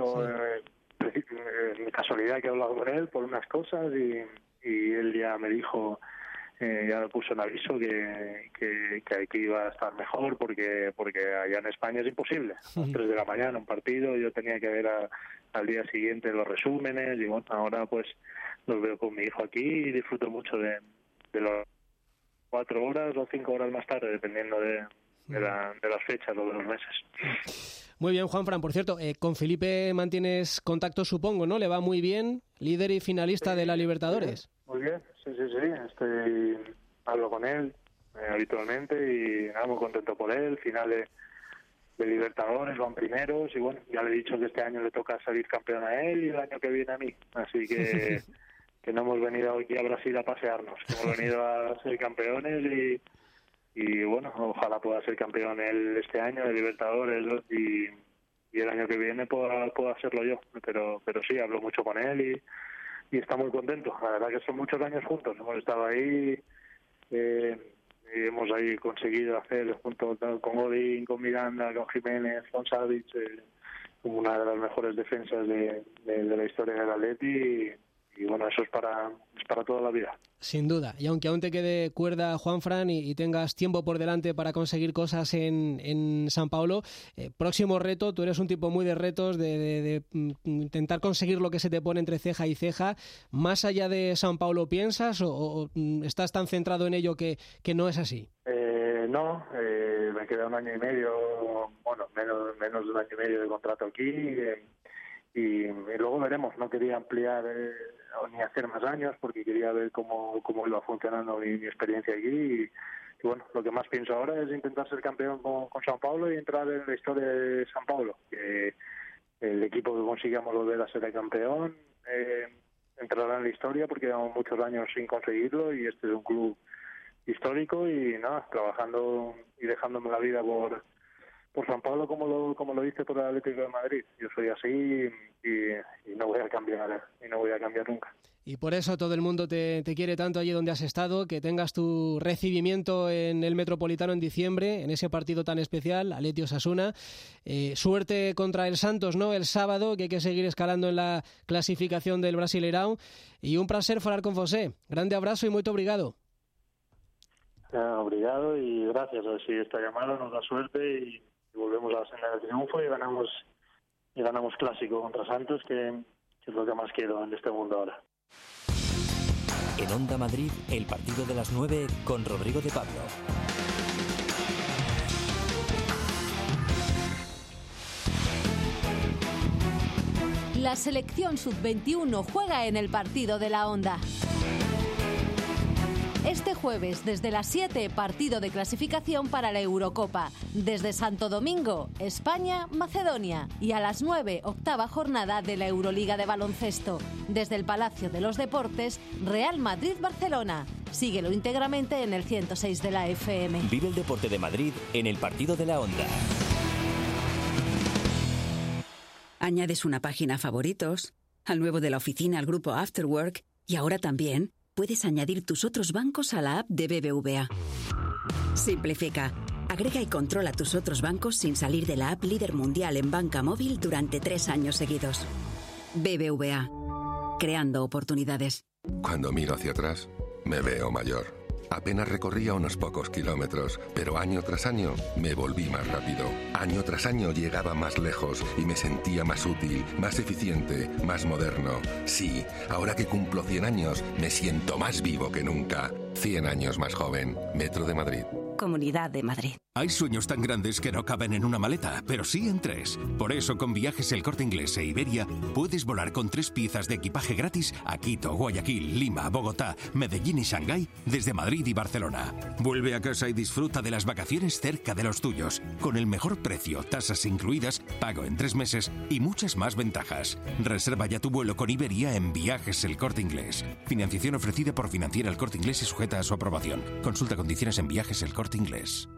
de casualidad que he hablado con él por unas cosas y él ya me dijo, ya me puso en aviso que aquí iba a estar mejor porque allá en España es imposible. A las 3 de la mañana un partido, yo tenía que ver al día siguiente los resúmenes y bueno, ahora pues los veo con mi hijo aquí y disfruto mucho de las 4 horas o 5 horas más tarde, dependiendo de las fechas o de los meses. Muy bien, Juanfran. Por cierto, con Felipe mantienes contacto, supongo, ¿no? Le va muy bien, líder y finalista de la Libertadores. Muy bien, sí. Hablo con él habitualmente y muy contento por él. Finales de Libertadores, van primeros y bueno, ya le he dicho que este año le toca salir campeón a él y el año que viene a mí. Así que no hemos venido aquí a Brasil a pasearnos, hemos venido a ser campeones y bueno, ojalá pueda ser campeón él este año de Libertadores y el año que viene pueda serlo yo. Pero sí, hablo mucho con él y está muy contento. La verdad que son muchos años juntos, hemos estado ahí y hemos ahí conseguido hacer junto con Godín, con Miranda, con Jiménez, con Savic, como una de las mejores defensas de la historia del Atleti y bueno, eso es para toda la vida. Sin duda, y aunque aún te quede cuerda, Juanfran, y tengas tiempo por delante para conseguir cosas en São Paulo, próximo reto, tú eres un tipo muy de retos, de intentar conseguir lo que se te pone entre ceja y ceja. ¿Más allá de São Paulo piensas o estás tan centrado en ello que no es así? No, me queda un año y medio, bueno, menos de un año y medio de contrato aquí y luego veremos. No quería ampliar ni hacer más años porque quería ver cómo iba funcionando mi experiencia allí y bueno, lo que más pienso ahora es intentar ser campeón con São Paulo y entrar en la historia de São Paulo, que el equipo que consigamos volver a ser el campeón entrará en la historia porque llevamos muchos años sin conseguirlo y este es un club histórico y nada, trabajando y dejándome la vida por São Paulo como lo hice por el Atlético de Madrid. Yo soy así y no voy a cambiar nunca. Y por eso todo el mundo te quiere tanto allí donde has estado, que tengas tu recibimiento en el Metropolitano en diciembre, en ese partido tan especial, Athletic Osasuna. Suerte contra el Santos, ¿no?, el sábado, que hay que seguir escalando en la clasificación del Brasileirão. Y un placer falar con José. Grande abrazo y muito obrigado. Obrigado y gracias. A ver si esta llamada nos da suerte y volvemos a la senda del triunfo y ganamos clásico contra Santos, que es lo que más quiero en este mundo ahora. En Onda Madrid, el partido de las 9 con Rodrigo de Pablo. La selección sub-21 juega en el partido de la Onda. Este jueves, desde las 7, partido de clasificación para la Eurocopa. Desde Santo Domingo, España, Macedonia. Y a las 9, octava jornada de la Euroliga de baloncesto. Desde el Palacio de los Deportes, Real Madrid-Barcelona. Síguelo íntegramente en el 106 de la FM. Vive el deporte de Madrid en el partido de la Onda. Añades una página a favoritos, al nuevo de la oficina, al grupo Afterwork, y ahora también puedes añadir tus otros bancos a la app de BBVA. Simplifica, agrega y controla tus otros bancos sin salir de la app líder mundial en banca móvil durante 3 años seguidos. BBVA, creando oportunidades. Cuando miro hacia atrás, me veo mayor. Apenas recorría unos pocos kilómetros, pero año tras año me volví más rápido. Año tras año llegaba más lejos y me sentía más útil, más eficiente, más moderno. Sí, ahora que cumplo 100 años, me siento más vivo que nunca. 100 años más joven. Metro de Madrid. Comunidad de Madrid. Hay sueños tan grandes que no caben en una maleta, pero sí en 3. Por eso, con Viajes El Corte Inglés e Iberia, puedes volar con 3 piezas de equipaje gratis a Quito, Guayaquil, Lima, Bogotá, Medellín y Shanghái desde Madrid y Barcelona. Vuelve a casa y disfruta de las vacaciones cerca de los tuyos, con el mejor precio, tasas incluidas, pago en 3 meses y muchas más ventajas. Reserva ya tu vuelo con Iberia en Viajes El Corte Inglés. Financiación ofrecida por Financiera El Corte Inglés y sujeta a su aprobación. Consulta condiciones en Viajes El Corte Inglés.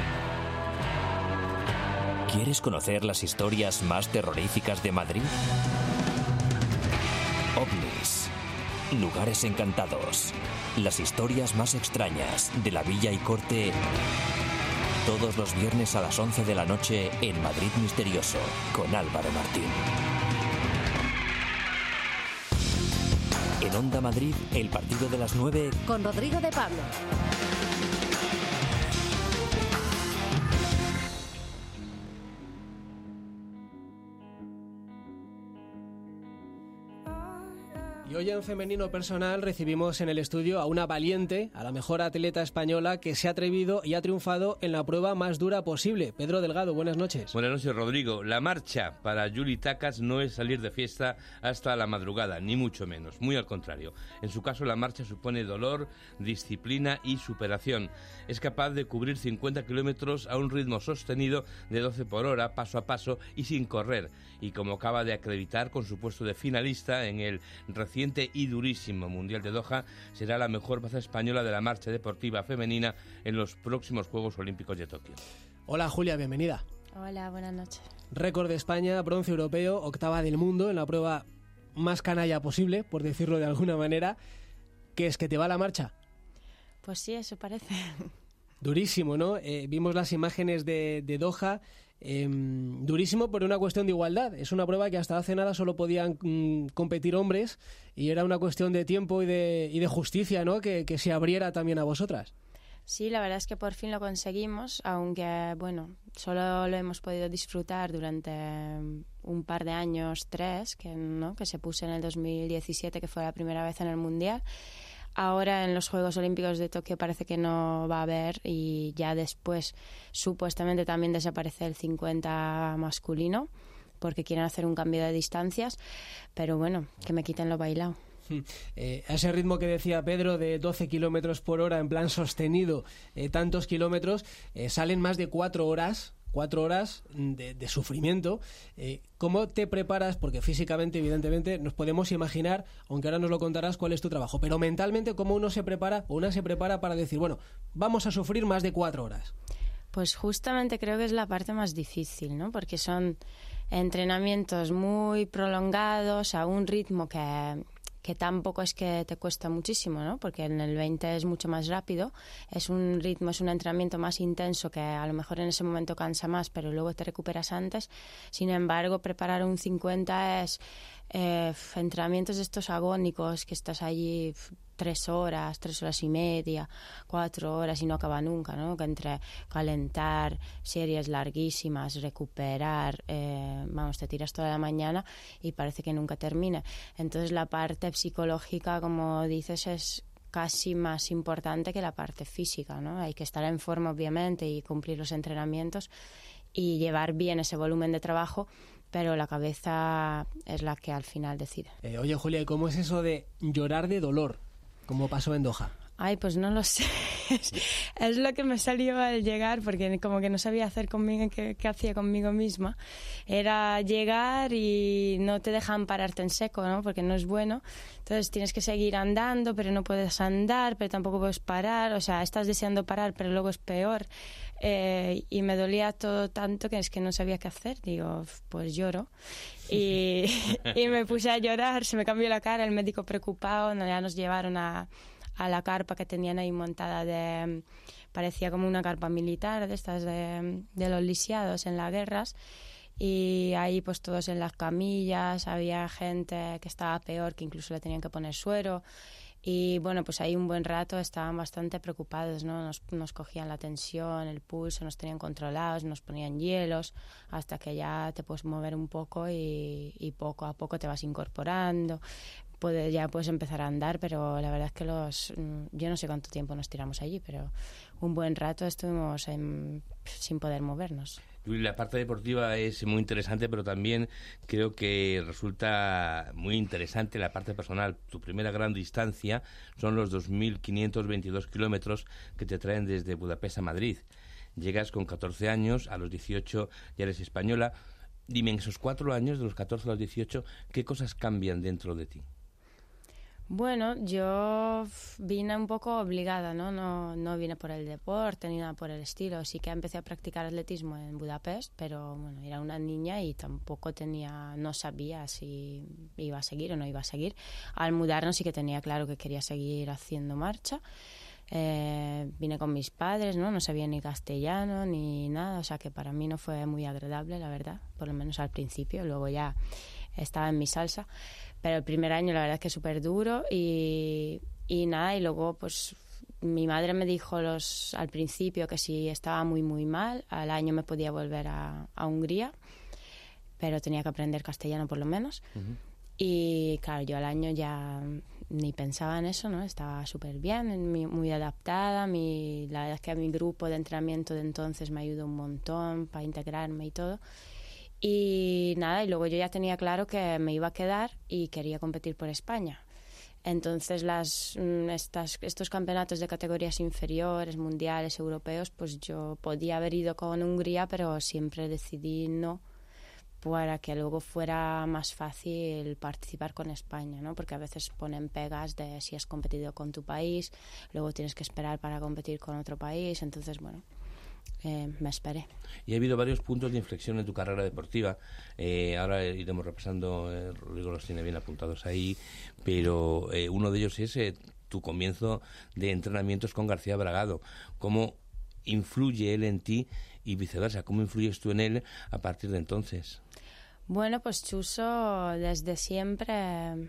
¿Quieres conocer las historias más terroríficas de Madrid? OVNIs, lugares encantados, las historias más extrañas de la Villa y Corte. Todos los viernes a las 11 de la noche en Madrid Misterioso, con Álvaro Martín. En Onda Madrid, el partido de las 9 con Rodrigo de Pablo. Y hoy en Femenino Personal recibimos en el estudio a una valiente, a la mejor atleta española que se ha atrevido y ha triunfado en la prueba más dura posible. Pedro Delgado, buenas noches. Buenas noches, Rodrigo. La marcha para Juli Tacas no es salir de fiesta hasta la madrugada, ni mucho menos. Muy al contrario. En su caso, la marcha supone dolor, disciplina y superación. Es capaz de cubrir 50 kilómetros a un ritmo sostenido de 12 por hora, paso a paso y sin correr. Y como acaba de acreditar con su puesto de finalista en el reciente y durísimo Mundial de Doha, será la mejor baza española de la marcha deportiva femenina en los próximos Juegos Olímpicos de Tokio. Hola Julia, bienvenida. Hola, buenas noches. Récord de España, bronce europeo, octava del mundo en la prueba más canalla posible, por decirlo de alguna manera. ¿Qué es, que te va la marcha? Pues sí, eso parece. Durísimo, ¿no? Vimos las imágenes de Doha. Durísimo por una cuestión de igualdad. Es una prueba que hasta hace nada solo podían competir hombres y era una cuestión de tiempo y de justicia, ¿no? Que se abriera también a vosotras. Sí, la verdad es que por fin lo conseguimos, aunque, bueno, solo lo hemos podido disfrutar durante un par de años, 3, que se puso en el 2017, que fue la primera vez en el Mundial. Ahora en los Juegos Olímpicos de Tokio parece que no va a haber, y ya después supuestamente también desaparece el 50 masculino porque quieren hacer un cambio de distancias, pero bueno, que me quiten lo bailado. A ese ritmo que decía Pedro de 12 kilómetros por hora en plan sostenido, tantos kilómetros, salen más de 4 horas de sufrimiento. ¿Cómo te preparas? Porque físicamente, evidentemente, nos podemos imaginar, aunque ahora nos lo contarás, cuál es tu trabajo, pero mentalmente, ¿cómo uno se prepara o una se prepara para decir, bueno, vamos a sufrir más de 4 horas? Pues justamente creo que es la parte más difícil, ¿no? Porque son entrenamientos muy prolongados a un ritmo que que tampoco es que te cuesta muchísimo, ¿no? Porque en el 20 es mucho más rápido, es un ritmo, es un entrenamiento más intenso que a lo mejor en ese momento cansa más, pero luego te recuperas antes. Sin embargo, preparar un 50 es entrenamientos de estos agónicos, que estás allí 3 horas y media, 4 horas y no acaba nunca, ¿no? Que entre calentar, series larguísimas, recuperar, te tiras toda la mañana y parece que nunca termina. Entonces la parte psicológica, como dices, es casi más importante que la parte física, ¿no? Hay que estar en forma, obviamente, y cumplir los entrenamientos y llevar bien ese volumen de trabajo, pero la cabeza es la que al final decide. Oye, Julia, ¿y cómo es eso de llorar de dolor, como pasó en Doha? Ay, pues no lo sé. Es lo que me salió al llegar, porque como que no sabía hacer conmigo qué hacía conmigo misma. Era llegar y no te dejan pararte en seco, ¿no? Porque no es bueno. Entonces tienes que seguir andando, pero no puedes andar, pero tampoco puedes parar. O sea, estás deseando parar, pero luego es peor. Y me dolía todo tanto que es que no sabía qué hacer. Digo, pues lloro. Y me puse a llorar, se me cambió la cara, el médico preocupado, ya nos llevaron a la carpa que tenían ahí montada parecía como una carpa militar de estas de los lisiados en las guerras, y ahí pues todos en las camillas, había gente que estaba peor, que incluso le tenían que poner suero, y bueno, pues ahí un buen rato estaban bastante preocupados, ¿no? Nos cogían la tensión, el pulso, nos tenían controlados, nos ponían hielos, hasta que ya te puedes mover un poco y poco a poco te vas incorporando. Ya puedes empezar a andar, pero la verdad es que yo no sé cuánto tiempo nos tiramos allí, pero un buen rato estuvimos sin poder movernos. La parte deportiva es muy interesante, pero también creo que resulta muy interesante la parte personal. Tu primera gran distancia son los 2.522 kilómetros que te traen desde Budapest a Madrid. Llegas con 14 años, a los 18 ya eres española. Dime, en esos 4 años, de los 14 a los 18, ¿qué cosas cambian dentro de ti? Bueno, yo vine un poco obligada, ¿no? No vine por el deporte ni nada por el estilo. Sí que empecé a practicar atletismo en Budapest, pero bueno, era una niña y tampoco no sabía si iba a seguir o no iba a seguir. Al mudarnos sí que tenía claro que quería seguir haciendo marcha. Vine con mis padres, ¿no? No sabía ni castellano ni nada, o sea que para mí no fue muy agradable, la verdad, por lo menos al principio. Luego ya estaba en mi salsa, pero el primer año la verdad es que súper duro y nada, y luego pues mi madre me dijo al principio que si estaba muy muy mal, al año me podía volver a Hungría, pero tenía que aprender castellano por lo menos. Uh-huh. Y claro, yo al año ya ni pensaba en eso, ¿no? Estaba súper bien, muy adaptada. La verdad es que mi grupo de entrenamiento de entonces me ayudó un montón para integrarme y todo. Y nada, y luego yo ya tenía claro que me iba a quedar y quería competir por España. Entonces estos campeonatos de categorías inferiores, mundiales, europeos, pues yo podía haber ido con Hungría, pero siempre decidí no, para que luego fuera más fácil participar con España, ¿no? Porque a veces ponen pegas de si has competido con tu país, luego tienes que esperar para competir con otro país. Entonces, bueno, me esperé. Y ha habido varios puntos de inflexión en tu carrera deportiva. Ahora iremos repasando, Rodrigo los tiene bien apuntados ahí, pero uno de ellos es tu comienzo de entrenamientos con García Bragado. ¿Cómo influye él en ti y viceversa? ¿Cómo influyes tú en él a partir de entonces? Bueno, pues Chuso desde siempre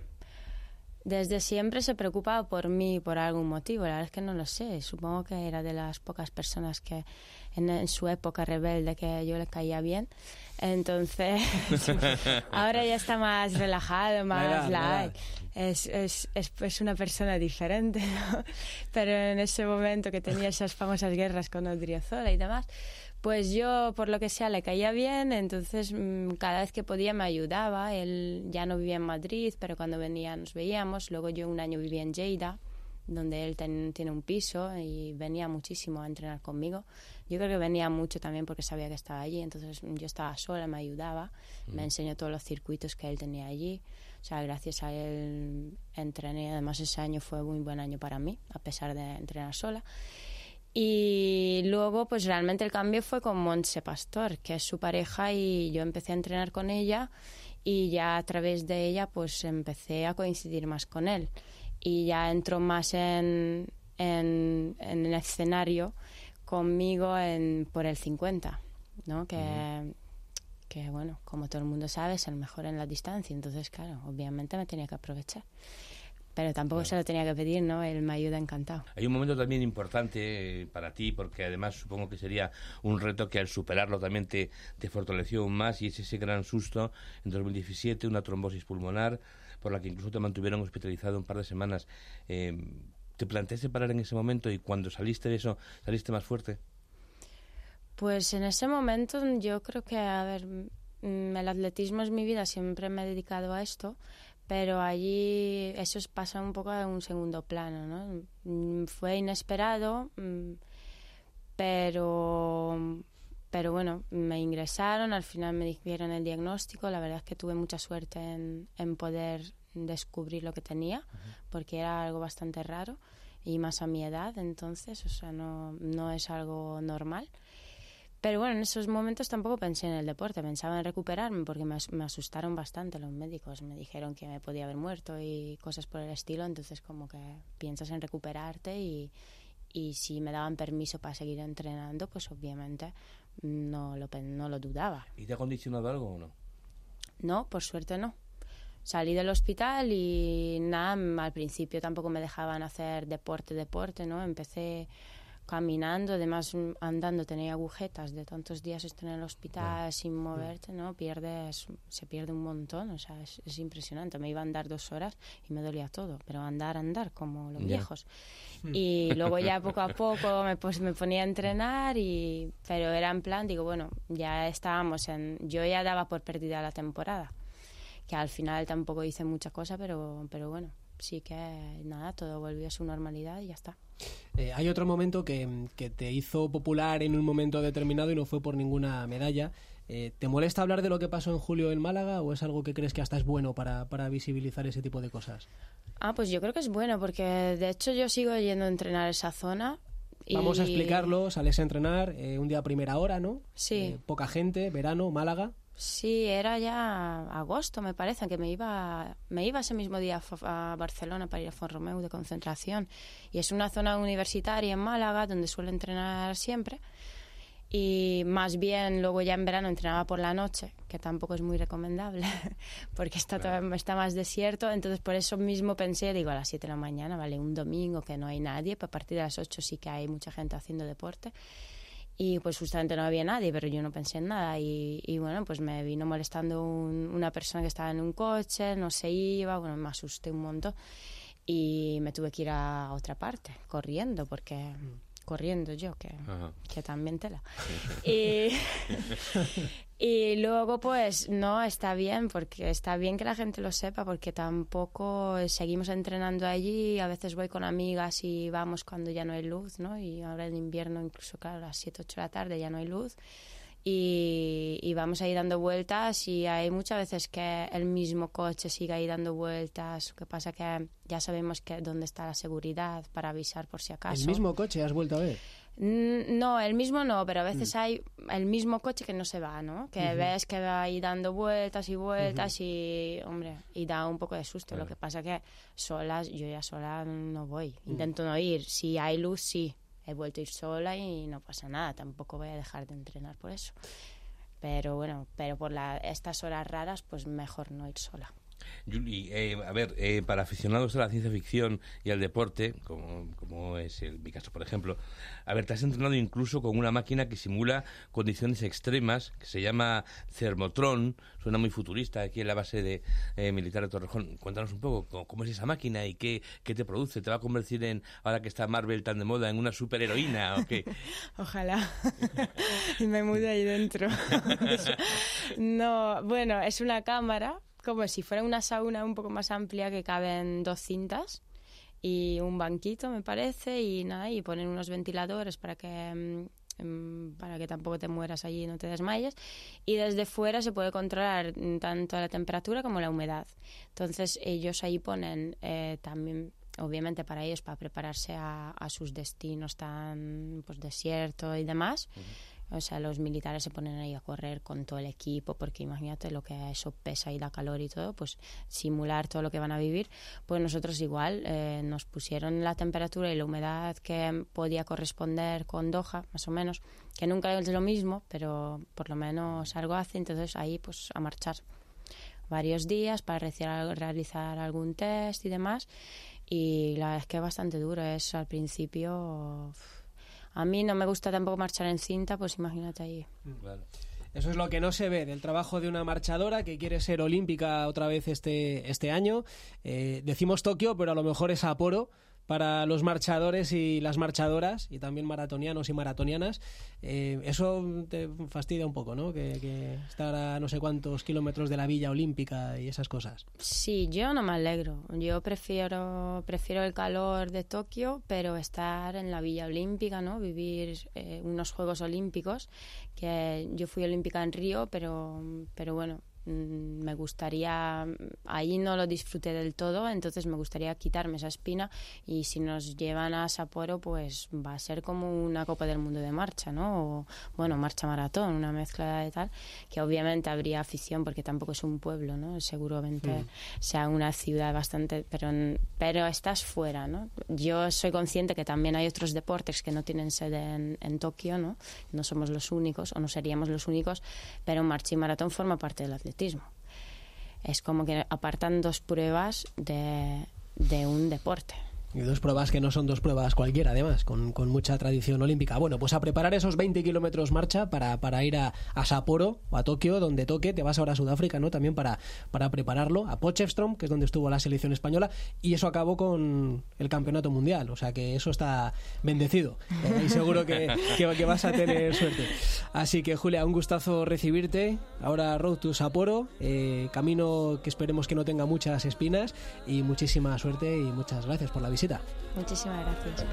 se preocupaba por mí por algún motivo. La verdad es que no lo sé. Supongo que era de las pocas personas que en su época rebelde que yo le caía bien. Entonces, ahora ya está más relajado, más light. Es una persona diferente, ¿no? Pero en ese momento que tenía esas famosas guerras con Odriozola y demás, pues yo, por lo que sea, le caía bien. Entonces cada vez que podía me ayudaba. Él ya no vivía en Madrid, pero cuando venía nos veíamos. Luego yo un año vivía en Lleida, donde él tiene un piso, y venía muchísimo a entrenar conmigo. Yo creo que venía mucho también porque sabía que estaba allí. Entonces yo estaba sola, me ayudaba, me enseñó todos los circuitos que él tenía allí. O sea, gracias a él entrené. Además ese año fue muy buen año para mí, a pesar de entrenar sola. Y luego pues realmente el cambio fue con Montse Pastor, que es su pareja, y yo empecé a entrenar con ella y ya a través de ella pues empecé a coincidir más con él y ya entró más en el escenario conmigo por el 50, ¿no? Que bueno, como todo el mundo sabe, es el mejor en la distancia, entonces claro, obviamente me tenía que aprovechar. Pero tampoco se lo tenía que pedir, ¿no? Él me ayuda encantado. Hay un momento también importante para ti, porque además supongo que sería un reto que al superarlo también te fortaleció aún más, y es ese gran susto en 2017, una trombosis pulmonar, por la que incluso te mantuvieron hospitalizado un par de semanas. ¿Te planteaste parar en ese momento y cuando saliste de eso, saliste más fuerte? Pues en ese momento yo creo que, a ver, el atletismo es mi vida, siempre me he dedicado a esto, pero allí eso pasa un poco a un segundo plano, ¿no? Fue inesperado, pero bueno, me ingresaron, al final me dijeron el diagnóstico, la verdad es que tuve mucha suerte en poder descubrir lo que tenía, porque era algo bastante raro y más a mi edad, entonces, o sea, no es algo normal. Pero bueno, en esos momentos tampoco pensé en el deporte, pensaba en recuperarme porque me asustaron bastante los médicos, me dijeron que me podía haber muerto y cosas por el estilo, entonces como que piensas en recuperarte y si me daban permiso para seguir entrenando, pues obviamente no lo dudaba. ¿Y te ha condicionado algo o no? No, por suerte no. Salí del hospital y nada, al principio tampoco me dejaban hacer deporte, ¿no? Empecé caminando, además andando, tenía agujetas de tantos días estar en el hospital sin moverte, ¿no? Se pierde un montón, o sea, es impresionante. Me iba a andar 2 horas y me dolía todo, pero andar como los viejos. Y luego ya poco a poco me ponía a entrenar, pero era en plan, digo, bueno, ya estábamos yo ya daba por perdida la temporada, que al final tampoco hice mucha cosa, pero bueno, sí que nada, todo volvió a su normalidad y ya está. Hay otro momento que te hizo popular en un momento determinado y no fue por ninguna medalla. ¿Te molesta hablar de lo que pasó en julio en Málaga o es algo que crees que hasta es bueno para visibilizar ese tipo de cosas? Pues yo creo que es bueno porque de hecho yo sigo yendo a entrenar esa zona. Vamos a explicarlo, sales a entrenar un día a primera hora, ¿no? Sí. Poca gente, verano, Málaga. Sí, era ya agosto, me parece, que me iba ese mismo día a Barcelona para ir a Font-Romeu de concentración. Y es una zona universitaria en Málaga donde suelo entrenar siempre. Y más bien luego ya en verano entrenaba por la noche, que tampoco es muy recomendable porque está más desierto. Entonces por eso mismo pensé, digo, a las 7 de la mañana, vale, un domingo que no hay nadie, pues a partir de las 8 sí que hay mucha gente haciendo deporte. Y pues justamente no había nadie, pero yo no pensé en nada y bueno, pues me vino molestando una persona que estaba en un coche, no se iba, bueno, me asusté un montón y me tuve que ir a otra parte, corriendo, porque corriendo yo, que también tela. Y luego pues no, está bien, porque está bien que la gente lo sepa, porque tampoco seguimos entrenando allí, a veces voy con amigas y vamos cuando ya no hay luz, ¿no? Y ahora en invierno incluso, claro, a las 7, 8 de la tarde ya no hay luz y vamos ahí dando vueltas y hay muchas veces que el mismo coche sigue ahí dando vueltas, lo que pasa que ya sabemos dónde está la seguridad para avisar por si acaso. ¿El mismo coche has vuelto a ver? No, el mismo no, pero a veces hay el mismo coche que no se va, ¿no? Que ves que va ahí dando vueltas y vueltas y, hombre, y da un poco de susto. Lo que pasa que yo ya sola no voy. Intento no ir. Si hay luz, sí. He vuelto a ir sola y no pasa nada. Tampoco voy a dejar de entrenar por eso. Pero bueno, por estas horas raras, pues mejor no ir sola. Juli, para aficionados a la ciencia ficción y al deporte, como es mi caso, por ejemplo, te has entrenado incluso con una máquina que simula condiciones extremas, que se llama Thermotron, suena muy futurista, aquí en la base de militar de Torrejón. Cuéntanos un poco, ¿cómo es esa máquina y qué te produce? ¿Te va a convertir ahora que está Marvel tan de moda, en una superheroína o qué? Ojalá. Me mude ahí dentro. No, bueno, es una cámara como si fuera una sauna un poco más amplia que caben 2 cintas y un banquito, me parece, y nada, y ponen unos ventiladores para que tampoco te mueras allí y no te desmayes, y desde fuera se puede controlar tanto la temperatura como la humedad. Entonces ellos ahí ponen también, obviamente para ellos, para prepararse a sus destinos tan desierto y demás, O sea, los militares se ponen ahí a correr con todo el equipo, porque imagínate lo que eso pesa y da calor y todo, pues simular todo lo que van a vivir. Pues nosotros igual nos pusieron la temperatura y la humedad que podía corresponder con Doha, más o menos, que nunca es lo mismo, pero por lo menos algo hace. Entonces ahí pues a marchar varios días para realizar algún test y demás. Y la verdad es que es bastante duro, es al principio... A mí no me gusta tampoco marchar en cinta, pues imagínate ahí. Claro. Eso es lo que no se ve del trabajo de una marchadora que quiere ser olímpica otra vez este año. Decimos Tokio, pero a lo mejor es Sapporo para los marchadores y las marchadoras, y también maratonianos y maratonianas. Eso te fastidia un poco, ¿no? Que estar a no sé cuántos kilómetros de la Villa Olímpica y esas cosas. Sí, yo no me alegro. Yo prefiero el calor de Tokio, pero estar en la Villa Olímpica, ¿no? Vivir unos Juegos Olímpicos, que yo fui olímpica en Río, pero bueno, me gustaría, ahí no lo disfruté del todo, entonces me gustaría quitarme esa espina, y si nos llevan a Sapporo pues va a ser como una Copa del Mundo de marcha, ¿no? O, bueno, marcha maratón, una mezcla de tal, que obviamente habría afición porque tampoco es un pueblo, ¿no? Seguramente sea una ciudad bastante, pero estás fuera, ¿no? Yo soy consciente que también hay otros deportes que no tienen sede en Tokio, ¿no? No somos los únicos, o no seríamos los únicos, pero marcha y maratón forma parte del atletismo. Es como que apartan dos pruebas de un deporte. Y dos pruebas que no son dos pruebas cualquiera, además, con mucha tradición olímpica. Bueno, pues a preparar esos 20 kilómetros marcha para ir a Sapporo o a Tokio, donde toque. Te vas ahora a Sudáfrica, ¿no? También para prepararlo. A Potchefstroom, que es donde estuvo la selección española. Y eso acabó con el campeonato mundial. O sea que eso está bendecido. Y seguro que vas a tener suerte. Así que, Julia, un gustazo recibirte. Ahora Road to Sapporo. Camino que esperemos que no tenga muchas espinas. Y muchísima suerte y muchas gracias por la visita. Muchísimas gracias.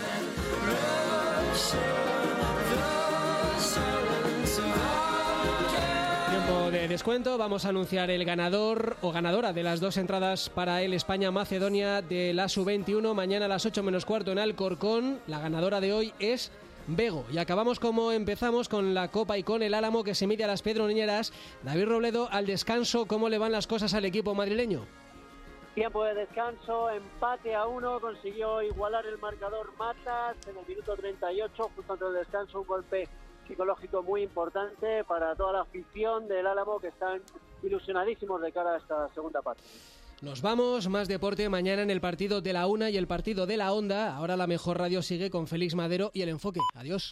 Tiempo de descuento. Vamos a anunciar el ganador o ganadora de las dos entradas para el España-Macedonia de la Sub-21 mañana a las 8 menos cuarto en Alcorcón. La ganadora de hoy es Bego. Y acabamos como empezamos, con la Copa y con el Álamo, que se mide a las Pedroñeras. David Robledo, al descanso, ¿cómo le van las cosas al equipo madrileño? Tiempo de descanso, empate a 1, consiguió igualar el marcador Matas en el minuto 38, justo antes del descanso, un golpe psicológico muy importante para toda la afición del Álamo, que están ilusionadísimos de cara a esta segunda parte. Nos vamos, más deporte mañana en el partido de la Una y el partido de la Onda. Ahora la mejor radio sigue con Félix Madero y El Enfoque. Adiós.